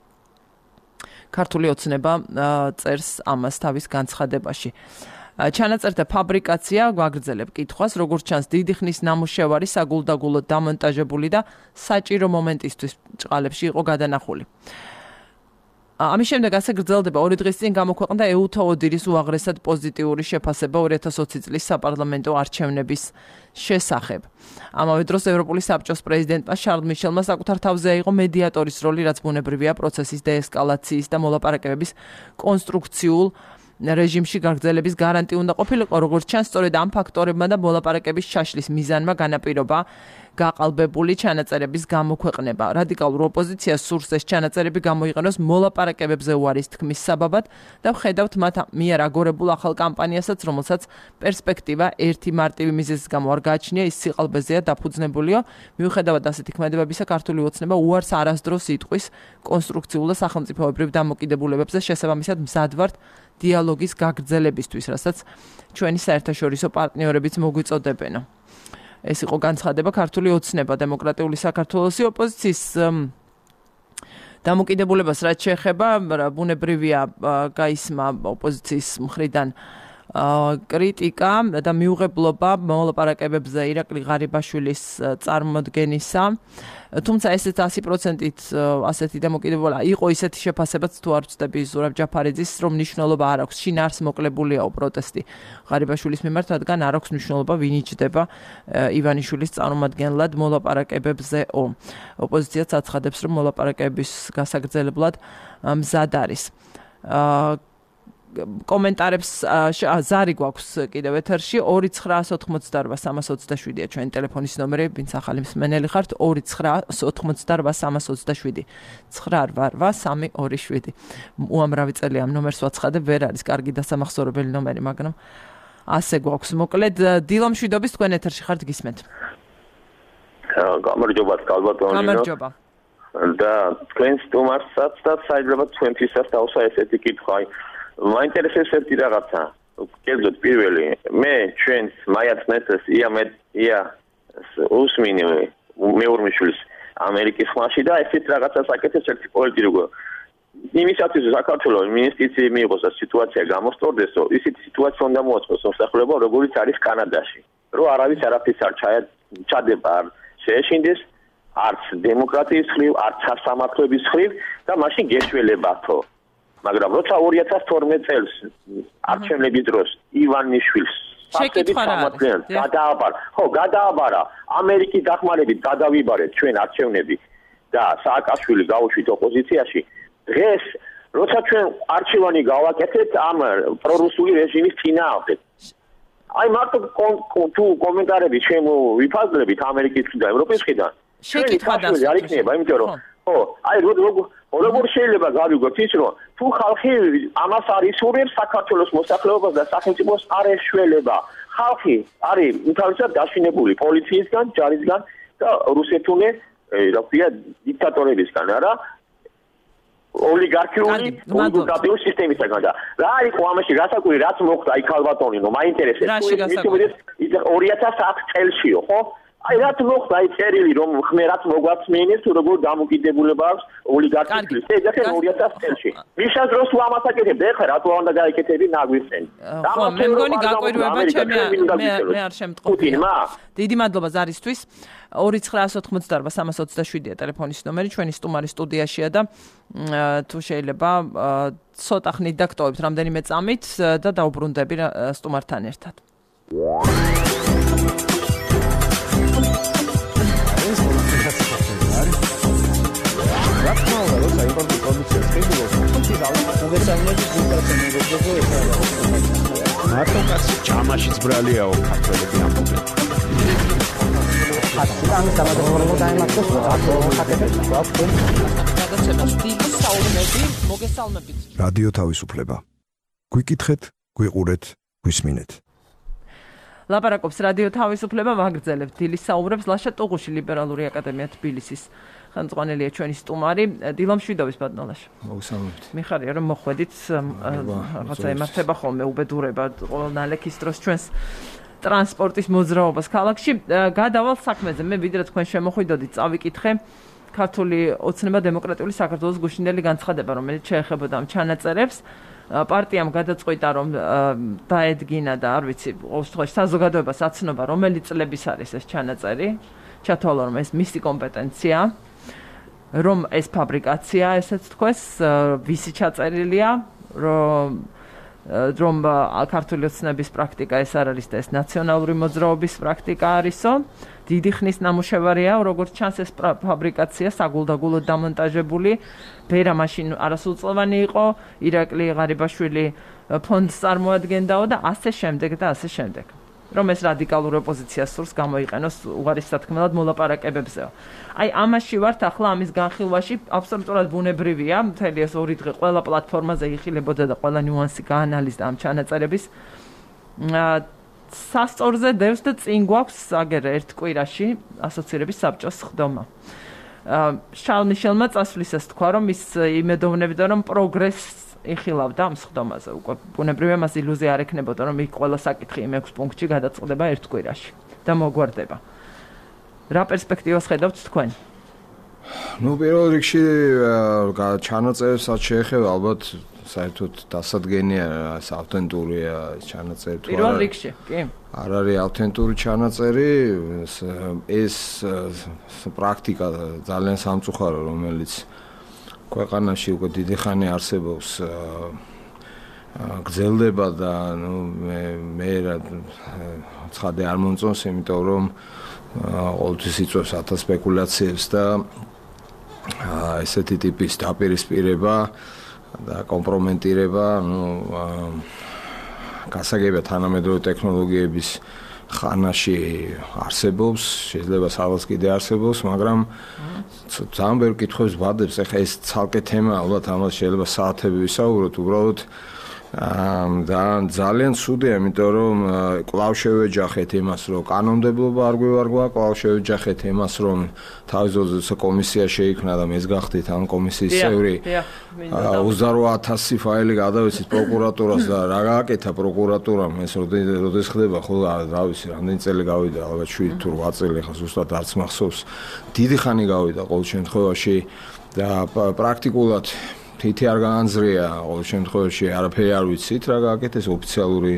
ქართული ოცნება წერს ამას თავის განცხადებაში. ჩანაწერთა ფაბრიკაცია გვაგრძელებ კითხვას, როგორც ჩანს, დიდი ხნის ნამუშევარი საგულდაგულოდ დამონტაჟებული და საჭირო მომენტისთვის ჭყალებში იყო გადანახული. ამის შემდეგ ასე გრძელდება. ორი დღის წინ გამოქვეყნდა ეუთა ოდირის უაღრესად პოზიტიური შეფასება ორი ათას ოცი წლის საპარლამენტო არჩევნების შესახებ. ამავე დროს ევროპული საბჭოს პრეზიდენტმა შარლ მიშელმა საკუთარ თავზე აიღო მედიატორის როლი, რაც ბუნებრივია პროცესის დეესკალაციის და მოლაპარაკებების კონსტრუქციულ რეჟიმში გაგრძელების გარანტი უნდა ყოფილიყო. როგორც ჩანს, სწორედ ამ ფაქტორებმა და მოლაპარაკების ჩაშლის მიზანმა განაპირობა გაყალბებული ჩანაწერების გამოქვეყნება. რადიკალურ ოპოზიციას სურს ეს ჩანაწერები გამოიყენოს მოლაპარაკებებზე უარის თქმის საბაბად და ვხედავთ მათ მიერ აგორებულ ახალ კამპანიასაც, რომელსაც პერსპექტივა ერთი მარტივი მიზეზის გამო არ გააჩნია, ის სიყალბეზეა დაფუძნებულიო. მიუხედავად ასეთი ქმედებებისა, ქართული ოცნება უარს არასდროს იტყვის კონსტრუქციულ და სახელმწიფოებრივ დამოკიდებულებებზე, შესაბამისად მზად ვართ დიალოგის გაგრძელებისთვის, რასაც ჩვენი საერთაშორისო პარტნიორებიც მოგვიწოდებენ. ეს იყო განცხადება ქართული ოცნება დემოკრატიული საქართველოსი ოპოზიციის დამოკიდებულებას რაც შეეხება, ბუნებრივია გაისმა ოპოზიციის მხრიდან კრიტიკა და მიუღებლობა მოლაპარაკებებზე ირაკლი ღარიბაშვილის წარმოდგენისა. თუმცა ესეც ასი პროცენტით ასეთი დამოკიდებულება იყო, ისეთი შეფასებაც თუ არ ვწდები ზურაბ ჯაფარიძის, რომ მნიშვნელობა არ აქვს. შინ არს მოკლებულია პროტესტი ღარიბაშვილის მიმართ, რადგან არ აქვს მნიშვნელობა ვინ იჯდება ივანიშვილის წარმომადგენლად მოლაპარაკებებზეო. ოპოზიციაც აცხადებს, რომ მოლაპარაკების გასაგრძელებლად მზად არის. კომენტარებს ზარი გვაქვს კიდევ ეთერში ორი ცხრაას ოთხმოცდარვა სამას ოცდაშვიდია ჩვენი ტელეფონის ნომერი, ვინც ახალი მსმენელი ხართ, ორი ცხრაას ოთხმოცდარვა სამას ოცდაშვიდი ცხრა რვა რვა სამი ორი შვიდი. უამრავი წელი ამ ნომერს ვაცხადებ, ვერ არის კარგი დასამახსოვრებელი ნომერი, მაგრამ ასე გვაქვს. მოკლედ დილო მშვიდობის, თქვენ ეთერში ხართ, გისმენთ. გამარჯობა, კალბატონი. გამარჯობა. და თქვენ სტუმარსაც და შეიძლება თქვენთვისაც დავსვა ესეთი კითხვა. მაინტერესებს ერთი რაღაცა. კერძოდ პირველი, მე ჩვენს მაიათნესეს ია მე ია უსმინი მეურმიშვილის ამერიკის ხმაში და ესეთ რაღაცას აკეთებს ერთი პოლიტიკო. იმისათვის საქართველოს მინისტრიცი მიიღოს და სიტუაცია გამოსწორდეს, რომ ისეთი სიტუაცია უნდა მოაწყოს მოსახლეობა, როგორც არის კანადაში. რომ არავის არაფერს არ ჩადება, არ შეეშინდეს, არც დემოკრატიის ხრივ, არც სასამართლოების ხრივ და მაშინ გეშველებათო. მაგრამ როცა ორი ათას თორმეტ წელს არჩევნების დროს ივანიშვილს გადააბარა, ხო, გადააბარა ამერიკის დახმარებით გადავიბარეთ ჩვენ არჩევნები და სააკაშვილი გაუშვით ოპოზიციაში. დღეს როცა ჩვენ არჩევანი გავაკეთეთ ამ პრორუსული რეჟიმის წინააღმდეგ. აი მარტო თუ კომენტარები შემოვიფაზლებით ამერიკის და ევროპის მხრიდან შეკითხვა დასწრება არ იქნება, იმიტომ რომ ხო, აი როგორ შეიძლება გავიგოთ ის, რომ თუ ხალხი ამას არ ისურვებს საქართველოს მოსახლეობას და სახელმწიფოს არ ეშველება. ხალხი არის უთავისად დაშინებული პოლიციისგან, ჯარისგან და რუსეთული, რა ქვია, დიქტატორებისგან, არა? ოლიგარქიული კონსულტატიული სისტემისგან და რა იყო ამაში გასაკვირი, რაც მოხდა აი ქალბატონინო, მაინტერესებს. ის ორი ათას ათი წელშიო, ხო? აი რაც მოხდა აი წერილი რომ ხმერაც მოგვაცმენეს თუ როგორ დამოკიდებულება აქვს ოლიგარქიის. ეს ახლა ორი ათას წელში. მიშას დროს თუ ამას აკეთებ, ეხლა რატო უნდა გაიკეთები ნაგვისწენი. ხო, მე მგონი გაკვირვება ჩემი მე არ შემტყობია. დიდი მადლობა ზარისთვის. ორი ცხრაას ოთხმოცდარვა სამას ოცდაშვიდია ტელეფონის ნომერი, ჩვენი სტუმარი სტუდიაშია და თუ შეიძლება ცოტა ხნით დაგტოვებთ რამდენიმე წამით და დაუბრუნდები სტუმართან ერთად. მარტო კაცი ჯამაშიც ბრალიაო ქართველები ამბობენ. ამ სამადასხმელო დაემართოს აკეთებს გადაცემას დიდი საუბნები მოგესალმებით. რადიო თავისუფლება. გვიკითხეთ, გვიყურეთ, გვისმინეთ. ლაპარაკობს რადიო თავისუფლება ვაგრძელებთ დილის საუბრებს ლაშა ტუღუში ლიბერალური აკადემია თბილისის ხელმძღვანელია ჩვენი სტუმარი დილამშვიდობის ბატონალაშა. მოგესალმებით. მიხარია რომ მოხვედით რაღაცა ემართება ხოლმე უბედურება ყოველ ნალექის დროს ჩვენს ტრანსპორტის მოძრაობას ქალაქში. გადავალ საქმეზე მე ვიდრე თქვენ შემოხვიდოდით წავიკითხე ქართული ოცნება დემოკრატიული საქართველოს გუშინდელი განცხადება რომელიც შეეხებოდა ამ ჩანაწერებს. პარტიამ გადაწყვიტა რომ დაედგინა და არ ვიცი ყოველ შემთხვევაში საზოგადოებას აცნობა რომელი წლების არის ეს ჩანაწერი ჩათვალა რომ ეს მისი კომპეტენცია რომ ეს ფაბრიკაცია ესეც თქვეს ვისი ჩაწერილია რომ რომ ქართული ოცნების პრაქტიკა ეს არ არის და ეს ნაციონალური მოძრაობის პრაქტიკა არისო დიდი ხნის ნამუშევარია როგორც ჩანს ეს ფაბრიკაცია საგულდაგულოდ დამონტაჟებული ბერა მაშინ არასრულწლოვანი იყო ირაკლი ღარიბაშვილი ფონდს წარმოადგენდაო და ასე შემდეგ და ასე შემდეგ რომ ეს რადიკალურ ოპოზიციას სურს გამოიყენოს უღარის სათქმელად მოლაპარაკებებზეო. აი ამაში ვართ ახლა ამის განხილვაში აბსოლუტურად ბუნებრივია მთელი ეს ორი დღე ყველა პლატფორმაზე იხილებოდა და ყველა ნიუანსი გაანალიზდა ამ ჩანაწერების სასწორზე დევს და წინ გვაქვს აგერე ერთ კვირაში ასოცირების საბჭოს ხდომა. შარლ მიშელმა წასვლისას თქვა რომ ის იმედოვნებდა რომ პროგრესს იხილავდა ამ ხდომაზე. უკვე ბუნებრივია მას ილუზია არ ექნებოდა რომ იქ ყველა საკითხი იმ ექვს პუნქტში გადაწყდება ერთ კვირაში და მოგვარდება. რა პერსპექტივას ხედავთ თქვენ? ნუ პირველ რიგში ჩანაწერებსაც შეეხება ალბათ საერთოდ დასადგენია ეს ავთენტურია ჩანაწერი თუ არა. პირველ რიგში, კი. არ არის ავთენტური ჩანაწერი, ეს პრაქტიკა ძალიან სამწუხარო რომელიც ქვეყანაში უკვე დიდი ხანი არსებობს გრძელდება და ნუ მე მე ცხადე არ მომწონს იმიტომ რომ ყოველთვის იწვევს ათას სპეკულაციებს და ესეთი ტიპის დაპირისპირება და კომპრომენტირება ნუ გასაგებია თანამედროვე ტექნოლოგიების ხანაში არსებობს, შეიძლება სავალს კიდე არსებობს, მაგრამ ძალიან ბევრი კითხვებს ვადებს, ეხლა ეს ცალკე თემა, ალბათ ამას შეიძლება საათები ვისაუბროთ, უბრალოდ და ძალიან ცუდია, იმიტომ რომ კვლავ შევეჯახეთ იმას, რომ კანონმდებლობა არ გვევარგვა, კვლავ შევეჯახეთ იმას, რომ თავის ძროზე კომისია შეიქმნა და მეც გახდით ამ კომისიის წევრი. ოცდაოთხ ათასი ფაილი გადავეცით პროკურატურას და რა გააკეთა პროკურატურამ, ეს როდეს ხდება, ხო, რა ვიცი, რამდენი წელი გავიდა, ალბათ შვიდი თუ რვა წელი, ხა ზუსტად არც მახსოვს. დიდი ხანი გავიდა ყოველ შემთხვევაში და პრაქტიკულად თითი არ გაანძრია ყოველ შემთხვევაში არაფერი არ ვიცით რა გააკეთეს ოფიციალური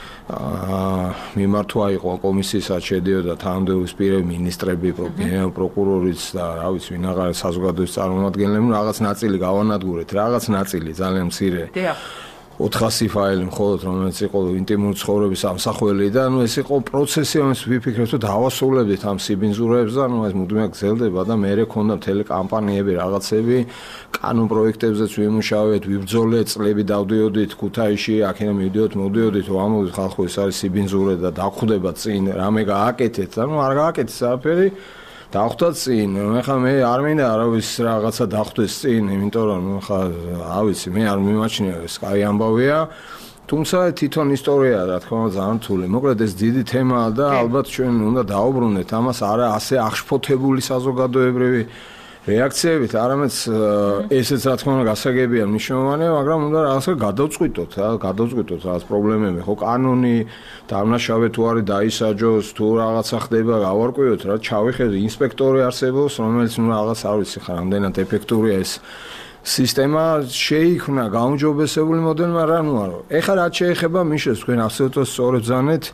მიმართვა იყო კომისიასაც შედიოდა თანამდებობის პირები მინისტრები პროკურორიც და რა ვიცი ვინ აღარ საზოგადოების წარმომადგენლები რაღაც ნაწილი გავანადგურეთ რაღაც ნაწილი ძალიან მცირე ოთხასი ფაილი მხოლოდ რომელიც იყო ინტიმური ცხოვრების ამსახველი და ნუ ეს იყო პროცესი რომელიც ვიფიქრეთ რომ დავასრულებდით ამ სიბინძურეებს და ნუ ეს მუდმივად გრძელდება და მეერე ქონდა მთელი კამპანიები რაღაცები კანონ პროექტებზეც ვიმუშავეთ ვიბრძოლეთ წლები დავდიოდით ქუთაისში აქედან მივდიოთ მოდიოდით ვამბობთ ხალხო ეს არის სიბინძურე და დაგხვდება წინ რამე გააკეთეთ და ნუ არ გააკეთეს არაფერი დახვდა წინ, ეხლა მე არ მინდა არავის რაღაცა დახვდეს წინ, იმიტომ რომ ეხლა არ ვიცი, მე არ მიმაჩნია ეს კაი ამბავია. თუმცა თვითონ ისტორიაა, რა თქმა უნდა, ძალიან რთული. მოკლედ ეს დიდი თემაა და ალბათ ჩვენ უნდა დაუბრუნდეთ ამას, არა ასე აღშფოთებული საზოგადოებრივი რეაქციებით, არამედ ესეც რა თქმა უნდა გასაგებია მნიშვნელოვანია, მაგრამ უნდა რაღაცა გადავწყვიტოთ, რა, გადავწყვიტოთ რაღაც პრობლემები, ხო, კანონი დამნაშავე თუ არის დაისაჯოს, თუ რაღაცა ხდება, გავარკვიოთ რა, ჩავიხედოთ, ინსპექტორი არსებობს, რომელიც ნუ რაღაც არ ვიცი ხარ, რამდენად ეფექტურია ეს სისტემა შეიქმნა გაუმჯობესებული მოდელი, მაგრამ ნუ არა. ეხლა რაც შეეხება მიშეს, თქვენ აბსოლუტურად სწორად ბრძანეთ.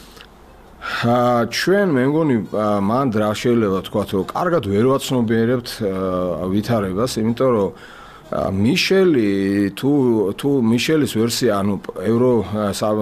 ჩვენ მე მგონი მან რა შეიძლება თქვათ რომ კარგად ვერ ვაცნობიერებთ ვითარებას, იმიტომ რომ მიშელი თუ თუ მიშელის ვერსია, ანუ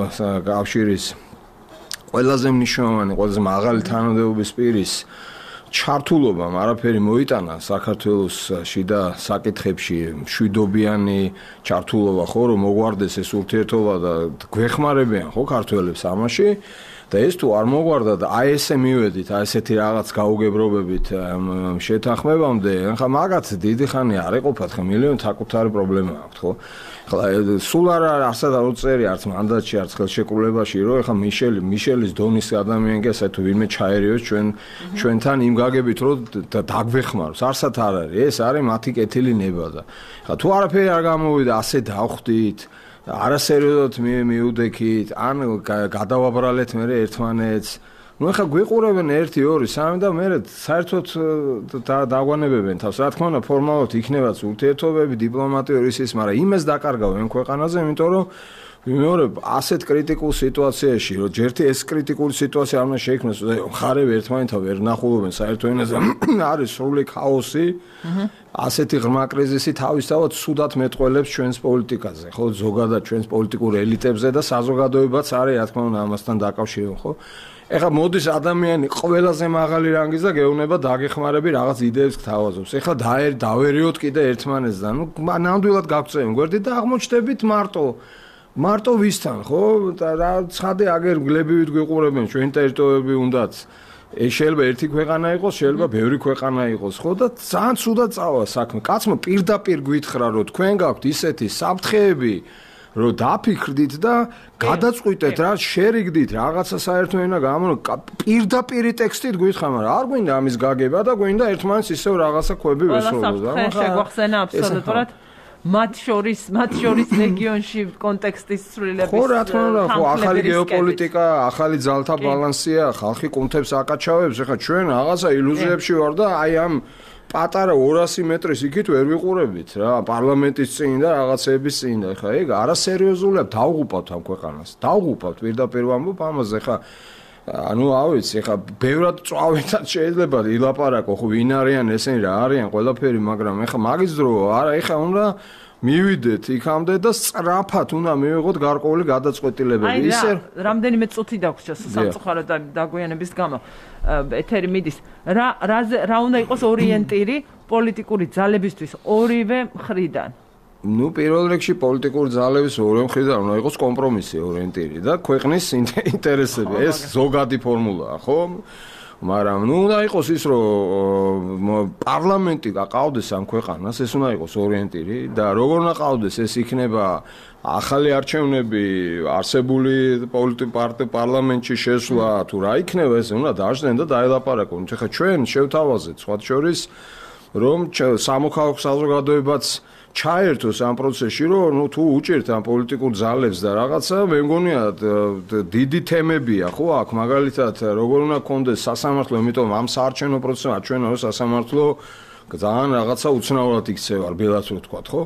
ევროკავშირის ყველაზე მნიშვნელოვანი, ყველაზე მაღალი თანამდებობის პირის ჩართულობამ არაფერი მოიტანა საქართველოს შიდა საკითხებში, მშვიდობიანი ჩართულობა ხო რომ მოგვარდეს ეს ურთიერთობა და გვეხმარებიან ხო ქართველებს ამაში და ეს თუ არ მოგვარდა და აი ესე მივედით, აი ესეთი რაღაც გაუგებრობებით შეთანხმებამდე, ხა მაგაც დიდი ხანი არ ეყოფათ, ხა მილიონი საკუთარი პრობლემა აქვს, ხო? ხა სულ არ არსად არ უწერი არც მანდატში, არც ხელშეკრულებაში, რომ ხა მიშელი, მიშელის დონის ადამიანს ასე თუ ვინმე ჩაერიოს ჩვენ ჩვენთან იმ გაგებით, რომ დაგვეხმაროს, არსად არ არის, ეს არის მათი კეთილი ნება და ხა თუ არაფერი არ გამოვიდა, ასე დავხვდით არასერიოზულად მიუდექით, ან გადავაბრალეთ მე ერთმანეთს. ნუ ახლა გვიყურებენ ერთი, ორი, სამი და მე საერთოდ დაგვანებებენ თავს. რა თქმა უნდა, ფორმალურად იქნებაც ურთიერთობები, დიპლომატიური ის, მაგრამ იმას დაკარგავენ ქვეყანაზე, იმიტომ რომ მეორე ასეთ კრიტიკულ სიტუაციაში, რომ ჯერთი ეს კრიტიკული სიტუაცია არ უნდა შეიქმნას, მხარეები ერთმანეთთან ვერ ნახულობენ საერთო ენაზე, არის სრული ქაოსი. ასეთი ღრმა კრიზისი თავისთავად სუდად მეტყველებს ჩვენს პოლიტიკაზე, ხო, ზოგადად ჩვენს პოლიტიკურ ელიტებზე და საზოგადოებაც არის, რა თქმა უნდა, ამასთან დაკავშირებული, ხო? ეხლა მოდის ადამიანი ყველაზე მაღალი რანგის და გეუბნება დაგეხმარები რაღაც იდეებს გთავაზობს. ეხლა დავერიოთ კიდე ერთმანეთს და ნუ ნამდვილად გაგწევენ გვერდით და აღმოჩნდებით მარტო მარტო ვისთან, ხო? და რა ცხადე აგერ გლებივით გვიყურებენ ჩვენ ტერიტორიები უნდაც. შეიძლება ერთი ქვეყანა იყოს, შეიძლება ბევრი ქვეყანა იყოს, ხო? და ძალიან ცუდად წავა საქმე. კაცმა პირდაპირ გვითხრა, რომ თქვენ გაქვთ ისეთი საფრთხეები, რომ დაფიქრდით და გადაწყვიტეთ რა, შერიგდით რაღაცა საერთო ენა გამო პირდაპირი ტექსტით გვითხრა, მაგრამ არ გვინდა ამის გაგება და გვინდა ერთმანეთს ისევ რაღაცა ხვები ვესწრებოდეთ. ახლა შეგვახსენა აბსოლუტურად მათ შორის, მათ შორის რეგიონში კონტექსტის ცვლილების. ხო, რა თქმა უნდა, ხო, ახალი გეოპოლიტიკა, ახალი ძალთა ბალანსია, ხალხი კუნთებს აკაჩავებს, ეხლა ჩვენ რაღაცა ილუზიებში ვარ და აი ამ პატარა ორასი მეტრის იქით ვერ ვიყურებით რა, პარლამენტის წინ და რაღაცეების წინ და ეხლა ეგ არასერიოზულია, დავღუპავთ ამ ქვეყანას. დავღუპავთ პირდაპირ ვამბობ ამაზე, ეხლა ანუ ავიცი, ეხლა ბევრად წვავეთად შეიძლება ილაპარაკო, ხო, ვინ არიან ესენი, რა არიან, ყველაფერი, მაგრამ ეხლა მაგის დრო არა, ეხლა უნდა მივიდეთ იქამდე და სწრაფად უნდა მივიღოთ გარკვეული გადაწყვეტილებები. ისე რამდენიმე წუთი დაგვჭირდა სამწუხაროდ დაგვიანების გამო ეთერი მიდის. რა რა უნდა იყოს ორიენტირი პოლიტიკური ძალებისთვის ორივე მხრიდან? ნუ პირველ რიგში პოლიტიკური ძალების ორივე მხრიდან უნდა იყოს კომპრომისი ორიენტირი და ქვეყნის ინტერესები. ეს ზოგადი ფორმულაა, ხო? მაგრამ ნუ უნდა იყოს ის, რომ პარლამენტი გაყავდეს ამ ქვეყანას, ეს უნდა იყოს ორიენტირი და როგორ უნდა ყავდეს, ეს იქნება ახალი არჩევნები, არსებული პოლიტიკური პარტია პარლამენტში შესვლა, თუ რა იქნება, ეს უნდა დაждენ და დაელაპარაკონ. ეხლა ჩვენ შევთავაზეთ სხვა შორის, რომ სამოქალაქო საზოგადოებაც ჩაერთოს ამ პროცესში, რომ ნუ თუ უჭერთ ამ პოლიტიკურ ძალებს და რაღაცა, მე მგონია დიდი თემებია, ხო, აქ მაგალითად როგორ უნდა გქონდეს სასამართლო, იმიტომ ამ საარჩევნო პროცესში ჩვენ რო სასამართლო ძალიან რაღაცა უცნაურად იქცევა, ბელაც რო თქვა, ხო?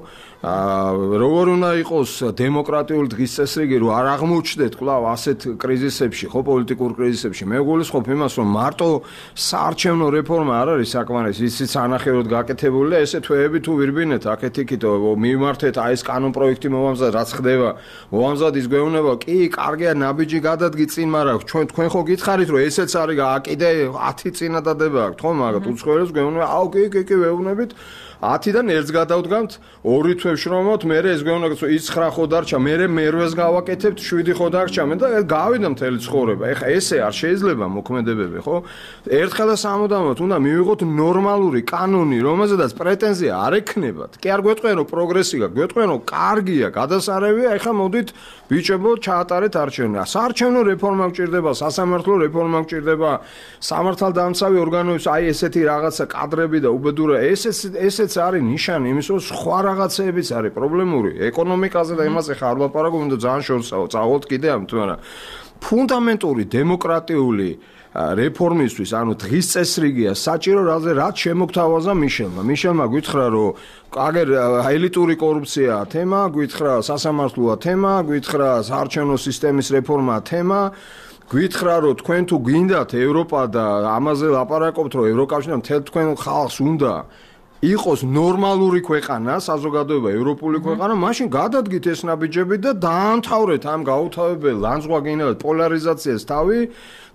აა როგორ უნდა იყოს დემოკრატიული დღის წესრიგი, რომ არ აღმოჩნდეთ კვლავ ასეთ კრიზისებში, ხო, პოლიტიკურ კრიზისებში. მე გულისხმობ იმას, რომ მარტო საარჩევნო რეფორმა არ არის საკმარისი, ისიც ანახევროდ გაკეთებული და ესე თვეები თუ ვირბინეთ აქეთ-იქით, მიმართეთ აი ეს კანონ პროექტი მოვამზად, რაც ხდება, მოვამზად ის გვეუბნება, კი, კარგია, ნაბიჯი გადადგი წინ, მაგრამ ჩვენ თქვენ ხო გითხარით, რომ ესეც არის კიდე ათი წინადადება აქვს, ხო, მაგრამ უცხოელებს გვეუბნება, აუ, კი, კი, კი, ვეუბნებით ათიდან ერთს გადავდგამთ, ორი თვე ვშრომობთ, მე ეს გვეუბნება, რომ იცხრა ხო დარჩა, მე მერვეს გავაკეთებთ, შვიდი ხო დარჩა, მე და გავიდა მთელი ცხოვრება. ეხა ესე არ შეიძლება მოქმედებები, ხო? ერთხელ და სამუდამოდ უნდა მივიღოთ ნორმალური კანონი, რომელზედაც პრეტენზია არ ექნებათ. კი არ გვეტყვიან, რომ პროგრესი გაქვს, გვეტყვიან, რომ კარგია, გადასარევია, ეხა მოდით ბიჭებო, ჩაატარეთ არჩევნები. საარჩევნო რეფორმა გჭირდება, სასამართლო რეფორმა გჭირდება, სამართალდამცავი ორგანოების აი ესეთი რაღაცა კადრები და უბედურა, ესეც ესეც არის ნიშანი იმის, რომ სხვა რაღაცეებიც არის პრობლემური ეკონომიკაზე და იმაზე ხარ ლაპარაკობ და ძალიან შორსაო. წავალთ კიდე ამ თუმცა ფუნდამენტური დემოკრატიული რეფორმისთვის, ანუ დღის წესრიგია საჭირო, რაც შემოგთავაზა მიშელმა. მიშელმა გითხრა, რომ აგერ ელიტური კორუფცია თემა, გითხრა სასამართლოა თემა, გითხრა საარჩევნო სისტემის რეფორმა თემა. გითხრა, რომ თქვენ თუ გინდათ ევროპა და ამაზე ლაპარაკობთ, რომ ევროკავშირი მთელ თქვენ ხალხს უნდა იყოს ნორმალური ქვეყანა, საზოგადოება ევროპული ქვეყანა, მაშინ გადადგით ეს ნაბიჯები და დაამთავრეთ ამ გაუთავებელ ლანძღვა გინდათ პოლარიზაციას თავი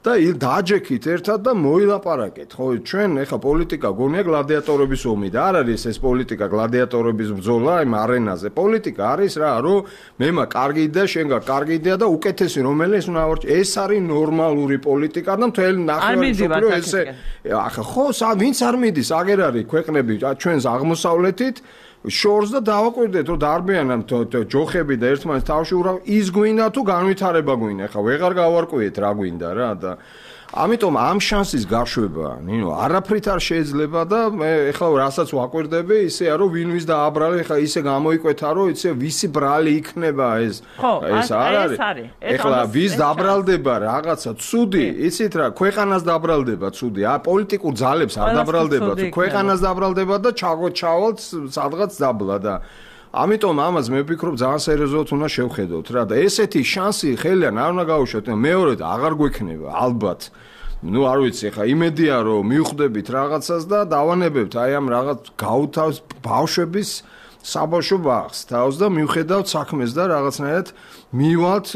და დააჯექით ერთად და მოილაპარაკეთ. ხო, ჩვენ ეხა პოლიტიკა გონია გლადიატორების ომი და არ არის ეს პოლიტიკა გლადიატორების ბრძოლა იმ არენაზე. პოლიტიკა არის რა, რომ მემა კარგი იდეა, შენ გა კარგი იდეა და უკეთესი რომელიც უნდა ავარჩიო. ეს არის ნორმალური პოლიტიკა და მთელი ნახევარსფერო ესე ახლა ხო, ვინც არ მიდის, აგერ არის ქვეყნები ჩვენს აღმოსავლეთით შორს და დავაკვირდეთ რომ დარბიანან ჯოხები და ერთმანეთს თავში ურავ ის გვინდა თუ განვითარება გვინდა ხა ვეღარ გავარკვიეთ რა გვინდა რა და ამიტომ ამ შანსის გაშვება ნინო არაფრით არ შეიძლება და მე ეხლა რასაც ვაკვირდები ისეა რომ ვინ ვის დააბრალე ეხლა ისე გამოიკვეთა რომ იცი ვისი ბრალი იქნება ეს ეს არ არის ეხლა ვის დაბრალდება რაღაცა ცუდი იცით რა ქვეყანას დაბრალდება ცუდი ა პოლიტიკურ ძალებს არ დაბრალდება ქვეყანას დაბრალდება და ჩავალთ სადღაც დაბლა და ამიტომ ამას მე ვფიქრობ ძალიან სერიოზულად უნდა შევხედოთ რა და ესეთი შანსი ხელიდან არ უნდა გაუშვათ მეორედ აღარ გვექნება ალბათ ну არ ვიცი ხა იმედია რომ მივხვდებით რაღაცას და დავანებებთ აი ამ რაღაც გაუთავს ბავშვების საბავშვო ბაღს თავს და მივხედავთ საქმეს და რაღაცნაირად მივალთ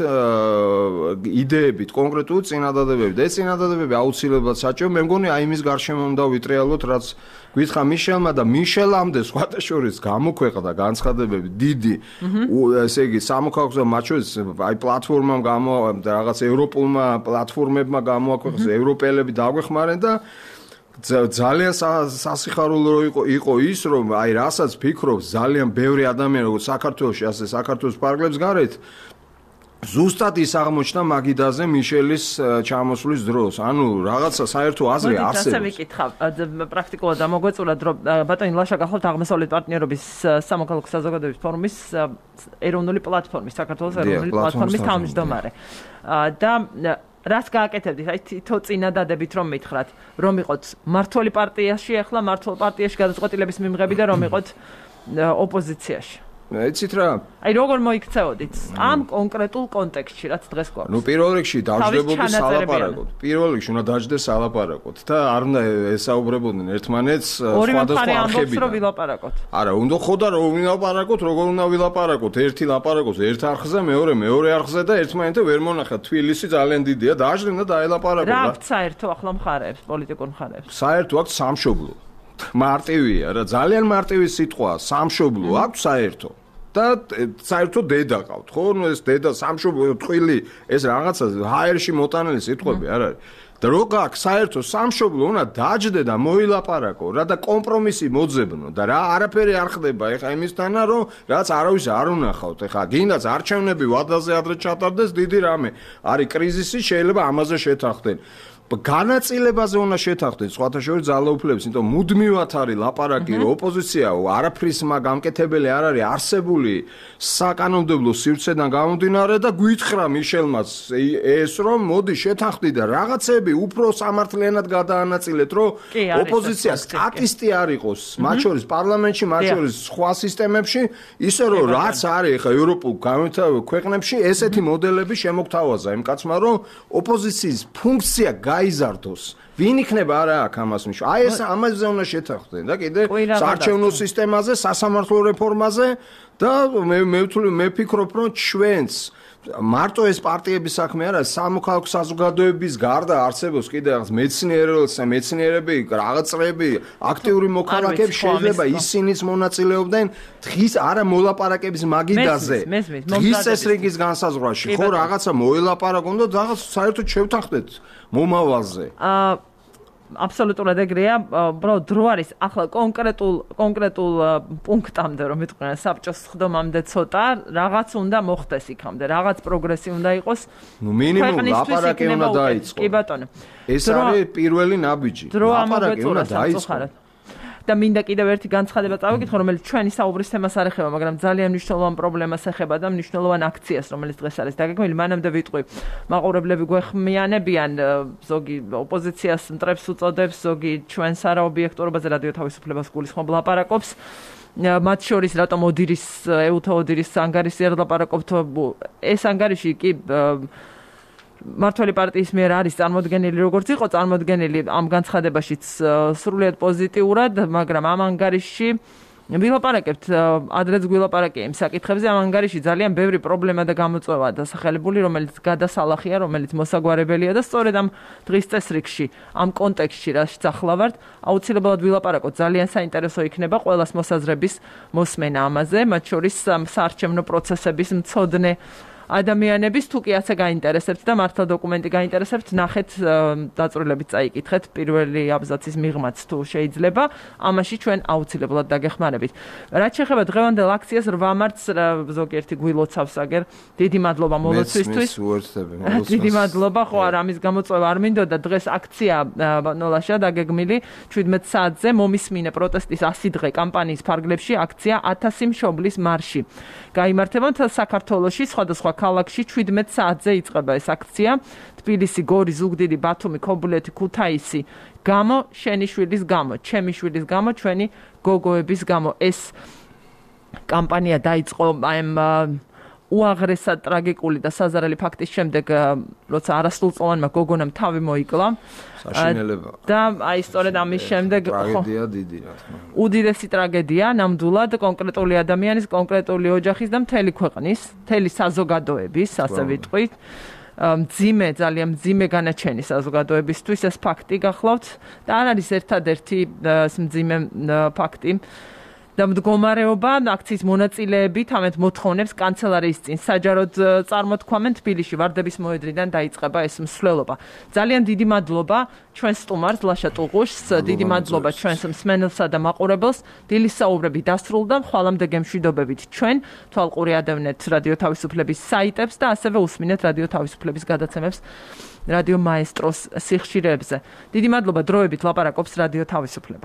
იდეებით კონკრეტულ წინადადებებით და ეს წინადადებები აუცილებლად საჭირო მე მგონი აი იმის გარშემო უნდა ვიტრიალოთ რაც გითხრა მიშელმა და მიშელამდე სხვათა შორის გამოქვეყნდა განცხადებები დიდი ესე იგი სამოქალაქო მათ შორის აი პლატფორმამ გამო რაღაც ევროპულმა პლატფორმებმა გამოაქვეყნეს ევროპელები დაგვეხმარენ და ძალიან სასიხარულო იყო იყო ის რომ აი რასაც ფიქრობს ძალიან ბევრი ადამიანი როგორც საქართველოში ასე საქართველოს პარკლებს გარეთ ზუსტად ის აღმოჩნდა მაგიდაზე მიშელის ჩამოსვლის დროს. ანუ რაღაცა საერთო აზრი არსებობს. ასე ვიკითხავ, პრაქტიკულად ამოგვეწურათ რომ ბატონი ლაშა გახლავთ აღმოსავლეთ პარტნიორობის სამოქალაქო საზოგადოების ფორუმის ეროვნული პლატფორმის, საქართველოს ეროვნული პლატფორმის თავმჯდომარე. და რას გააკეთებდით? აი თითო წინადადებით რომ მითხრათ, რომ იყოთ მართველი პარტიაში, ახლა მართლ პარტიაში გადაწყვეტილების მიმღები და რომ იყოთ ოპოზიციაში. იცით რა? აი როგორ მოიქცეოდით ამ კონკრეტულ კონტექსტში, რაც დღეს გვაქვს. ნუ პირველ რიგში დავждებოდი სალაპარაკოთ. პირველ რიგში უნდა დაждდეს სალაპარაკოთ და არ უნდა ესაუბრებოდნენ ერთმანეთს სხვადასხვა არხებიდან. რომ ვილაპარაკოთ. არა, უნდა ხოდა რომ ვილაპარაკოთ, როგორ უნდა ვილაპარაკოთ? ერთი ლაპარაკობს ერთ არხზე, მეორე მეორე არხზე და ერთმანეთთან ვერ მონახა. თბილისი ძალიან დიდია, დაждდნენ და დაელაპარაკოთ რა. რა საერთო ახლა მხარეებს, პოლიტიკურ მხარეებს? საერთო აქვს სამშობლო. მარტივია რა, ძალიან მარტივი სიტყვაა, სამშობლო აქვს საერთო. და საერთოდ დედა ყავთ, ხო? ნუ ეს დედა სამშობლო ტყვილი, ეს რაღაცა ჰაერში მოტანილი სიტყვები არ არის. და რო გაქვს საერთო სამშობლო, უნდა დაждდე და მოილაპარაკო, რა და კომპრომისი მოძებნო და რა არაფერი არ ხდება ეხა იმისთანა, რომ რაც არავის არ უნახავთ. ეხა გინდაც არჩევნები ვადაზე ადრე ჩატარდეს, დიდი რამე. არის კრიზისი, შეიძლება ამაზე შეთანხმდნენ. განაწილებაზე უნდა შეთანხმდეთ სხვათა შორის ძალაუფლებს, იმიტომ მუდმივად არის ლაპარაკი, რომ ოპოზიცია არაფრის მაგამკეთებელი არ არის არსებული საკანონმდებლო სივრცედან გამომდინარე და გვითხრა მიშელმაც ეს რომ მოდი შეთანხმდი და რაღაცები უფრო სამართლიანად გადაანაწილეთ, რომ ოპოზიცია სტატისტი არ იყოს, მათ შორის პარლამენტში, მათ შორის სხვა სისტემებში, ისე რომ რაც არის ახლა ევროპულ განვითარებულ ქვეყნებში, ესეთი მოდელები შემოგთავაზა იმ კაცმა, რომ ოპოზიციის ფუნქცია გაიზარდოს. ვინ იქნება არა აქ ამას მიშვა? აი ეს ამაზე უნდა შეთანხმდნენ და კიდე საარჩევნო სისტემაზე, სასამართლო რეფორმაზე და მე მე ვთვლი მე ვფიქრობ რომ ჩვენც მარტო ეს პარტიების საქმე არა, სამოქალაქო საზოგადოების გარდა არსებობს კიდე რაღაც მეცნიერებს, მეცნიერები, რაღაც წრეები, აქტიური მოქალაქეები შეიძლება ისინიც მონაწილეობდნენ დღის არა მოლაპარაკების მაგიდაზე. დღის წესრიგის განსაზღვრაში ხო რაღაცა მოელაპარაკონ და რაღაც საერთოდ შევთანხმდეთ მომავალზე. აა აბსოლუტურად ეგრეა, უბრალოდ დრო არის ახლა კონკრეტულ კონკრეტულ პუნქტამდე რომ მეთქვია საბჭოს ხდომამდე ცოტა რაღაც უნდა მოხდეს იქამდე, რაღაც პროგრესი უნდა იყოს. ნუ მინიმუმ ლაპარაკი უნდა დაიწყო. კი ბატონო. ეს არის პირველი ნაბიჯი. ლაპარაკი უნდა დაიწყო. და მინდა კიდევ ერთი განცხადება წავიკითხო, რომელიც ჩვენი საუბრის თემას არ ეხება, მაგრამ ძალიან მნიშვნელოვან პრობლემას ეხება და მნიშვნელოვან აქციას, რომელიც დღეს არის დაგეგმილი. მანამდე ვიტყვი, მაყურებლები გვეხმიანებიან, ზოგი ოპოზიციას მტრებს უწოდებს, ზოგი ჩვენს არაობიექტურობაზე რადიო თავისუფლებას გულისხმობ ლაპარაკობს. მათ შორის რატომ ოდირის ეუთო ოდირის ანგარიშზე ლაპარაკობთ? ეს ანგარიში კი მართველი პარტიის მიერ არის წარმოდგენილი როგორც იყო წარმოდგენილი ამ განცხადებაშიც სრულიად პოზიტიურად, მაგრამ ამ ანგარიშში ვილაპარაკებთ ადრეც გვილაპარაკე იმ საკითხებზე ამ ანგარიში ძალიან ბევრი პრობლემა და გამოწვევა დასახელებული, რომელიც გადასალახია, რომელიც მოსაგვარებელია და სწორედ ამ დღის წესრიგში, ამ კონტექსტში რაშიც ახლა ვართ, აუცილებლად ვილაპარაკოთ, ძალიან საინტერესო იქნება ყველას მოსაზრების მოსმენა ამაზე, მათ შორის საარჩევნო პროცესების მცოდნე ადამიანების თუ კი ასე გაინტერესებთ და მართლა დოკუმენტი გაინტერესებთ, ნახეთ დაწვრილებით წაიკითხეთ პირველი აბზაცის მიღმაც თუ შეიძლება, ამაში ჩვენ აუცილებლად დაგეხმარებით. რაც შეეხება დღევანდელ აქციას ორი მარტს ზოგიერთი გვილოცავს აგერ, დიდი მადლობა მოლოცვისთვის. დიდი მადლობა, ხო არა, ამის გამოწვევა არ მინდოდა, დღეს აქცია ნოლაშა დაგეგმილი შვიდმეტ საათზე მომისმინე პროტესტის ასი დღე კამპანიის ფარგლებში აქცია ათასი მშობლის მარში. გაიმართება საქართველოში სხვადასხვა ქალაქში შვიდმეტ საათზე იწყება ეს აქცია. თბილისი, გორი, ზუგდიდი, ბათუმი, ქობულეთი, ქუთაისი. გამო, შენი შვილის გამო, ჩემი შვილის გამო, ჩვენი გოგოების გამო. ეს კამპანია დაიწყო ამ უაღრესად ტრაგიკული და საზარელი ფაქტის შემდეგ, როცა არასრულწლოვანმა გოგონამ თავი მოიკლა. საშინელება. და აი სწორედ ამის შემდეგ ტრაგედია დიდი რა თქმა უნდა. უდიდესი ტრაგედია ნამდვილად კონკრეტული ადამიანის, კონკრეტული ოჯახის და მთელი ქვეყნის, მთელი საზოგადოების, ასე ვიტყვით. მძიმე, ძალიან მძიმე განაჩენი საზოგადოებისთვის ეს ფაქტი გახლავთ და არ არის ერთადერთი მძიმე ფაქტი. და მდგომარეობა აქციის მონაწილეები თამეთ მოთხოვნებს კანცელარიის წინ საჯაროდ წარმოთქვამენ თბილისში ვარდების მოედნიდან დაიწყება ეს მსვლელობა. ძალიან დიდი მადლობა ჩვენს სტუმარს ლაშა ტუღუშს, დიდი მადლობა ჩვენს მსმენელსა და მაყურებელს. დილის საუბრები დასრულდა, ხვალამდე გემშვიდობებით ჩვენ თვალყური ადევნეთ რადიო თავისუფლების საიტებს და ასევე უსმინეთ რადიო თავისუფლების გადაცემებს რადიო მაესტროს სიხშირეებზე. დიდი მადლობა, დროებით ლაპარაკობს რადიო თავისუფლება.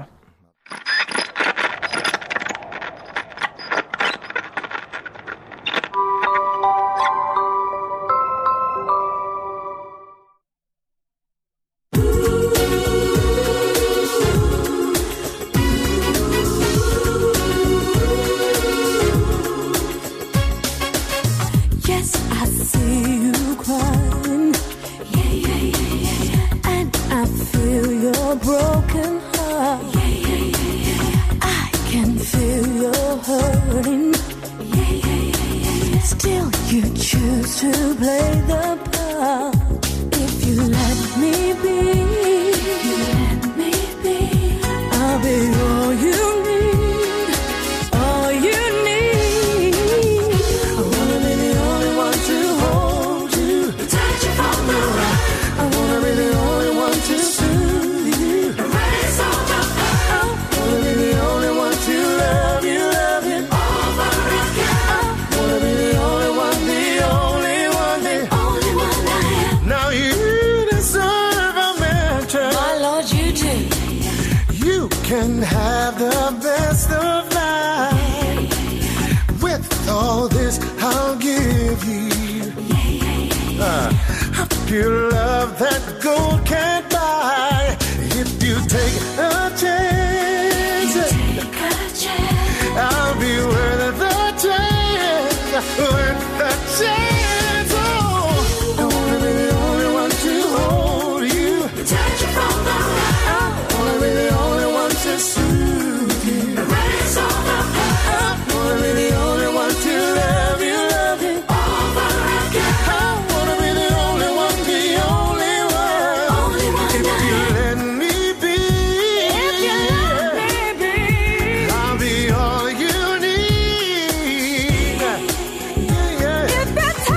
If that's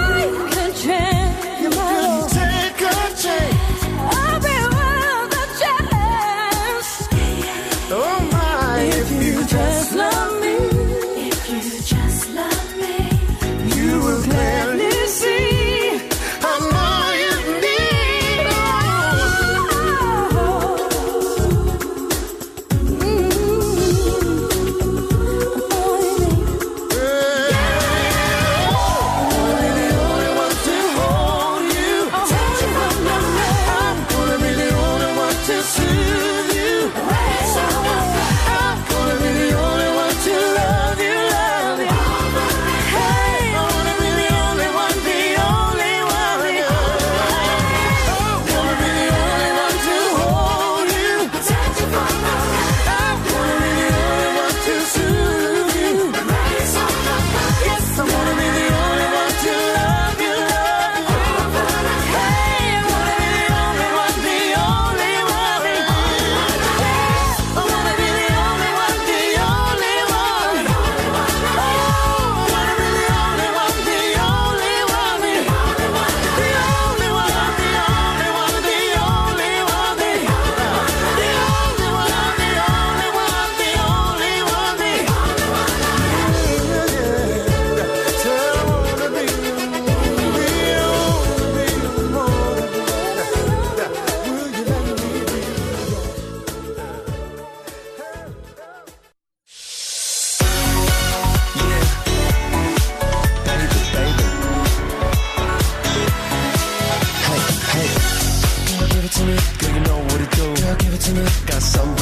Something like got some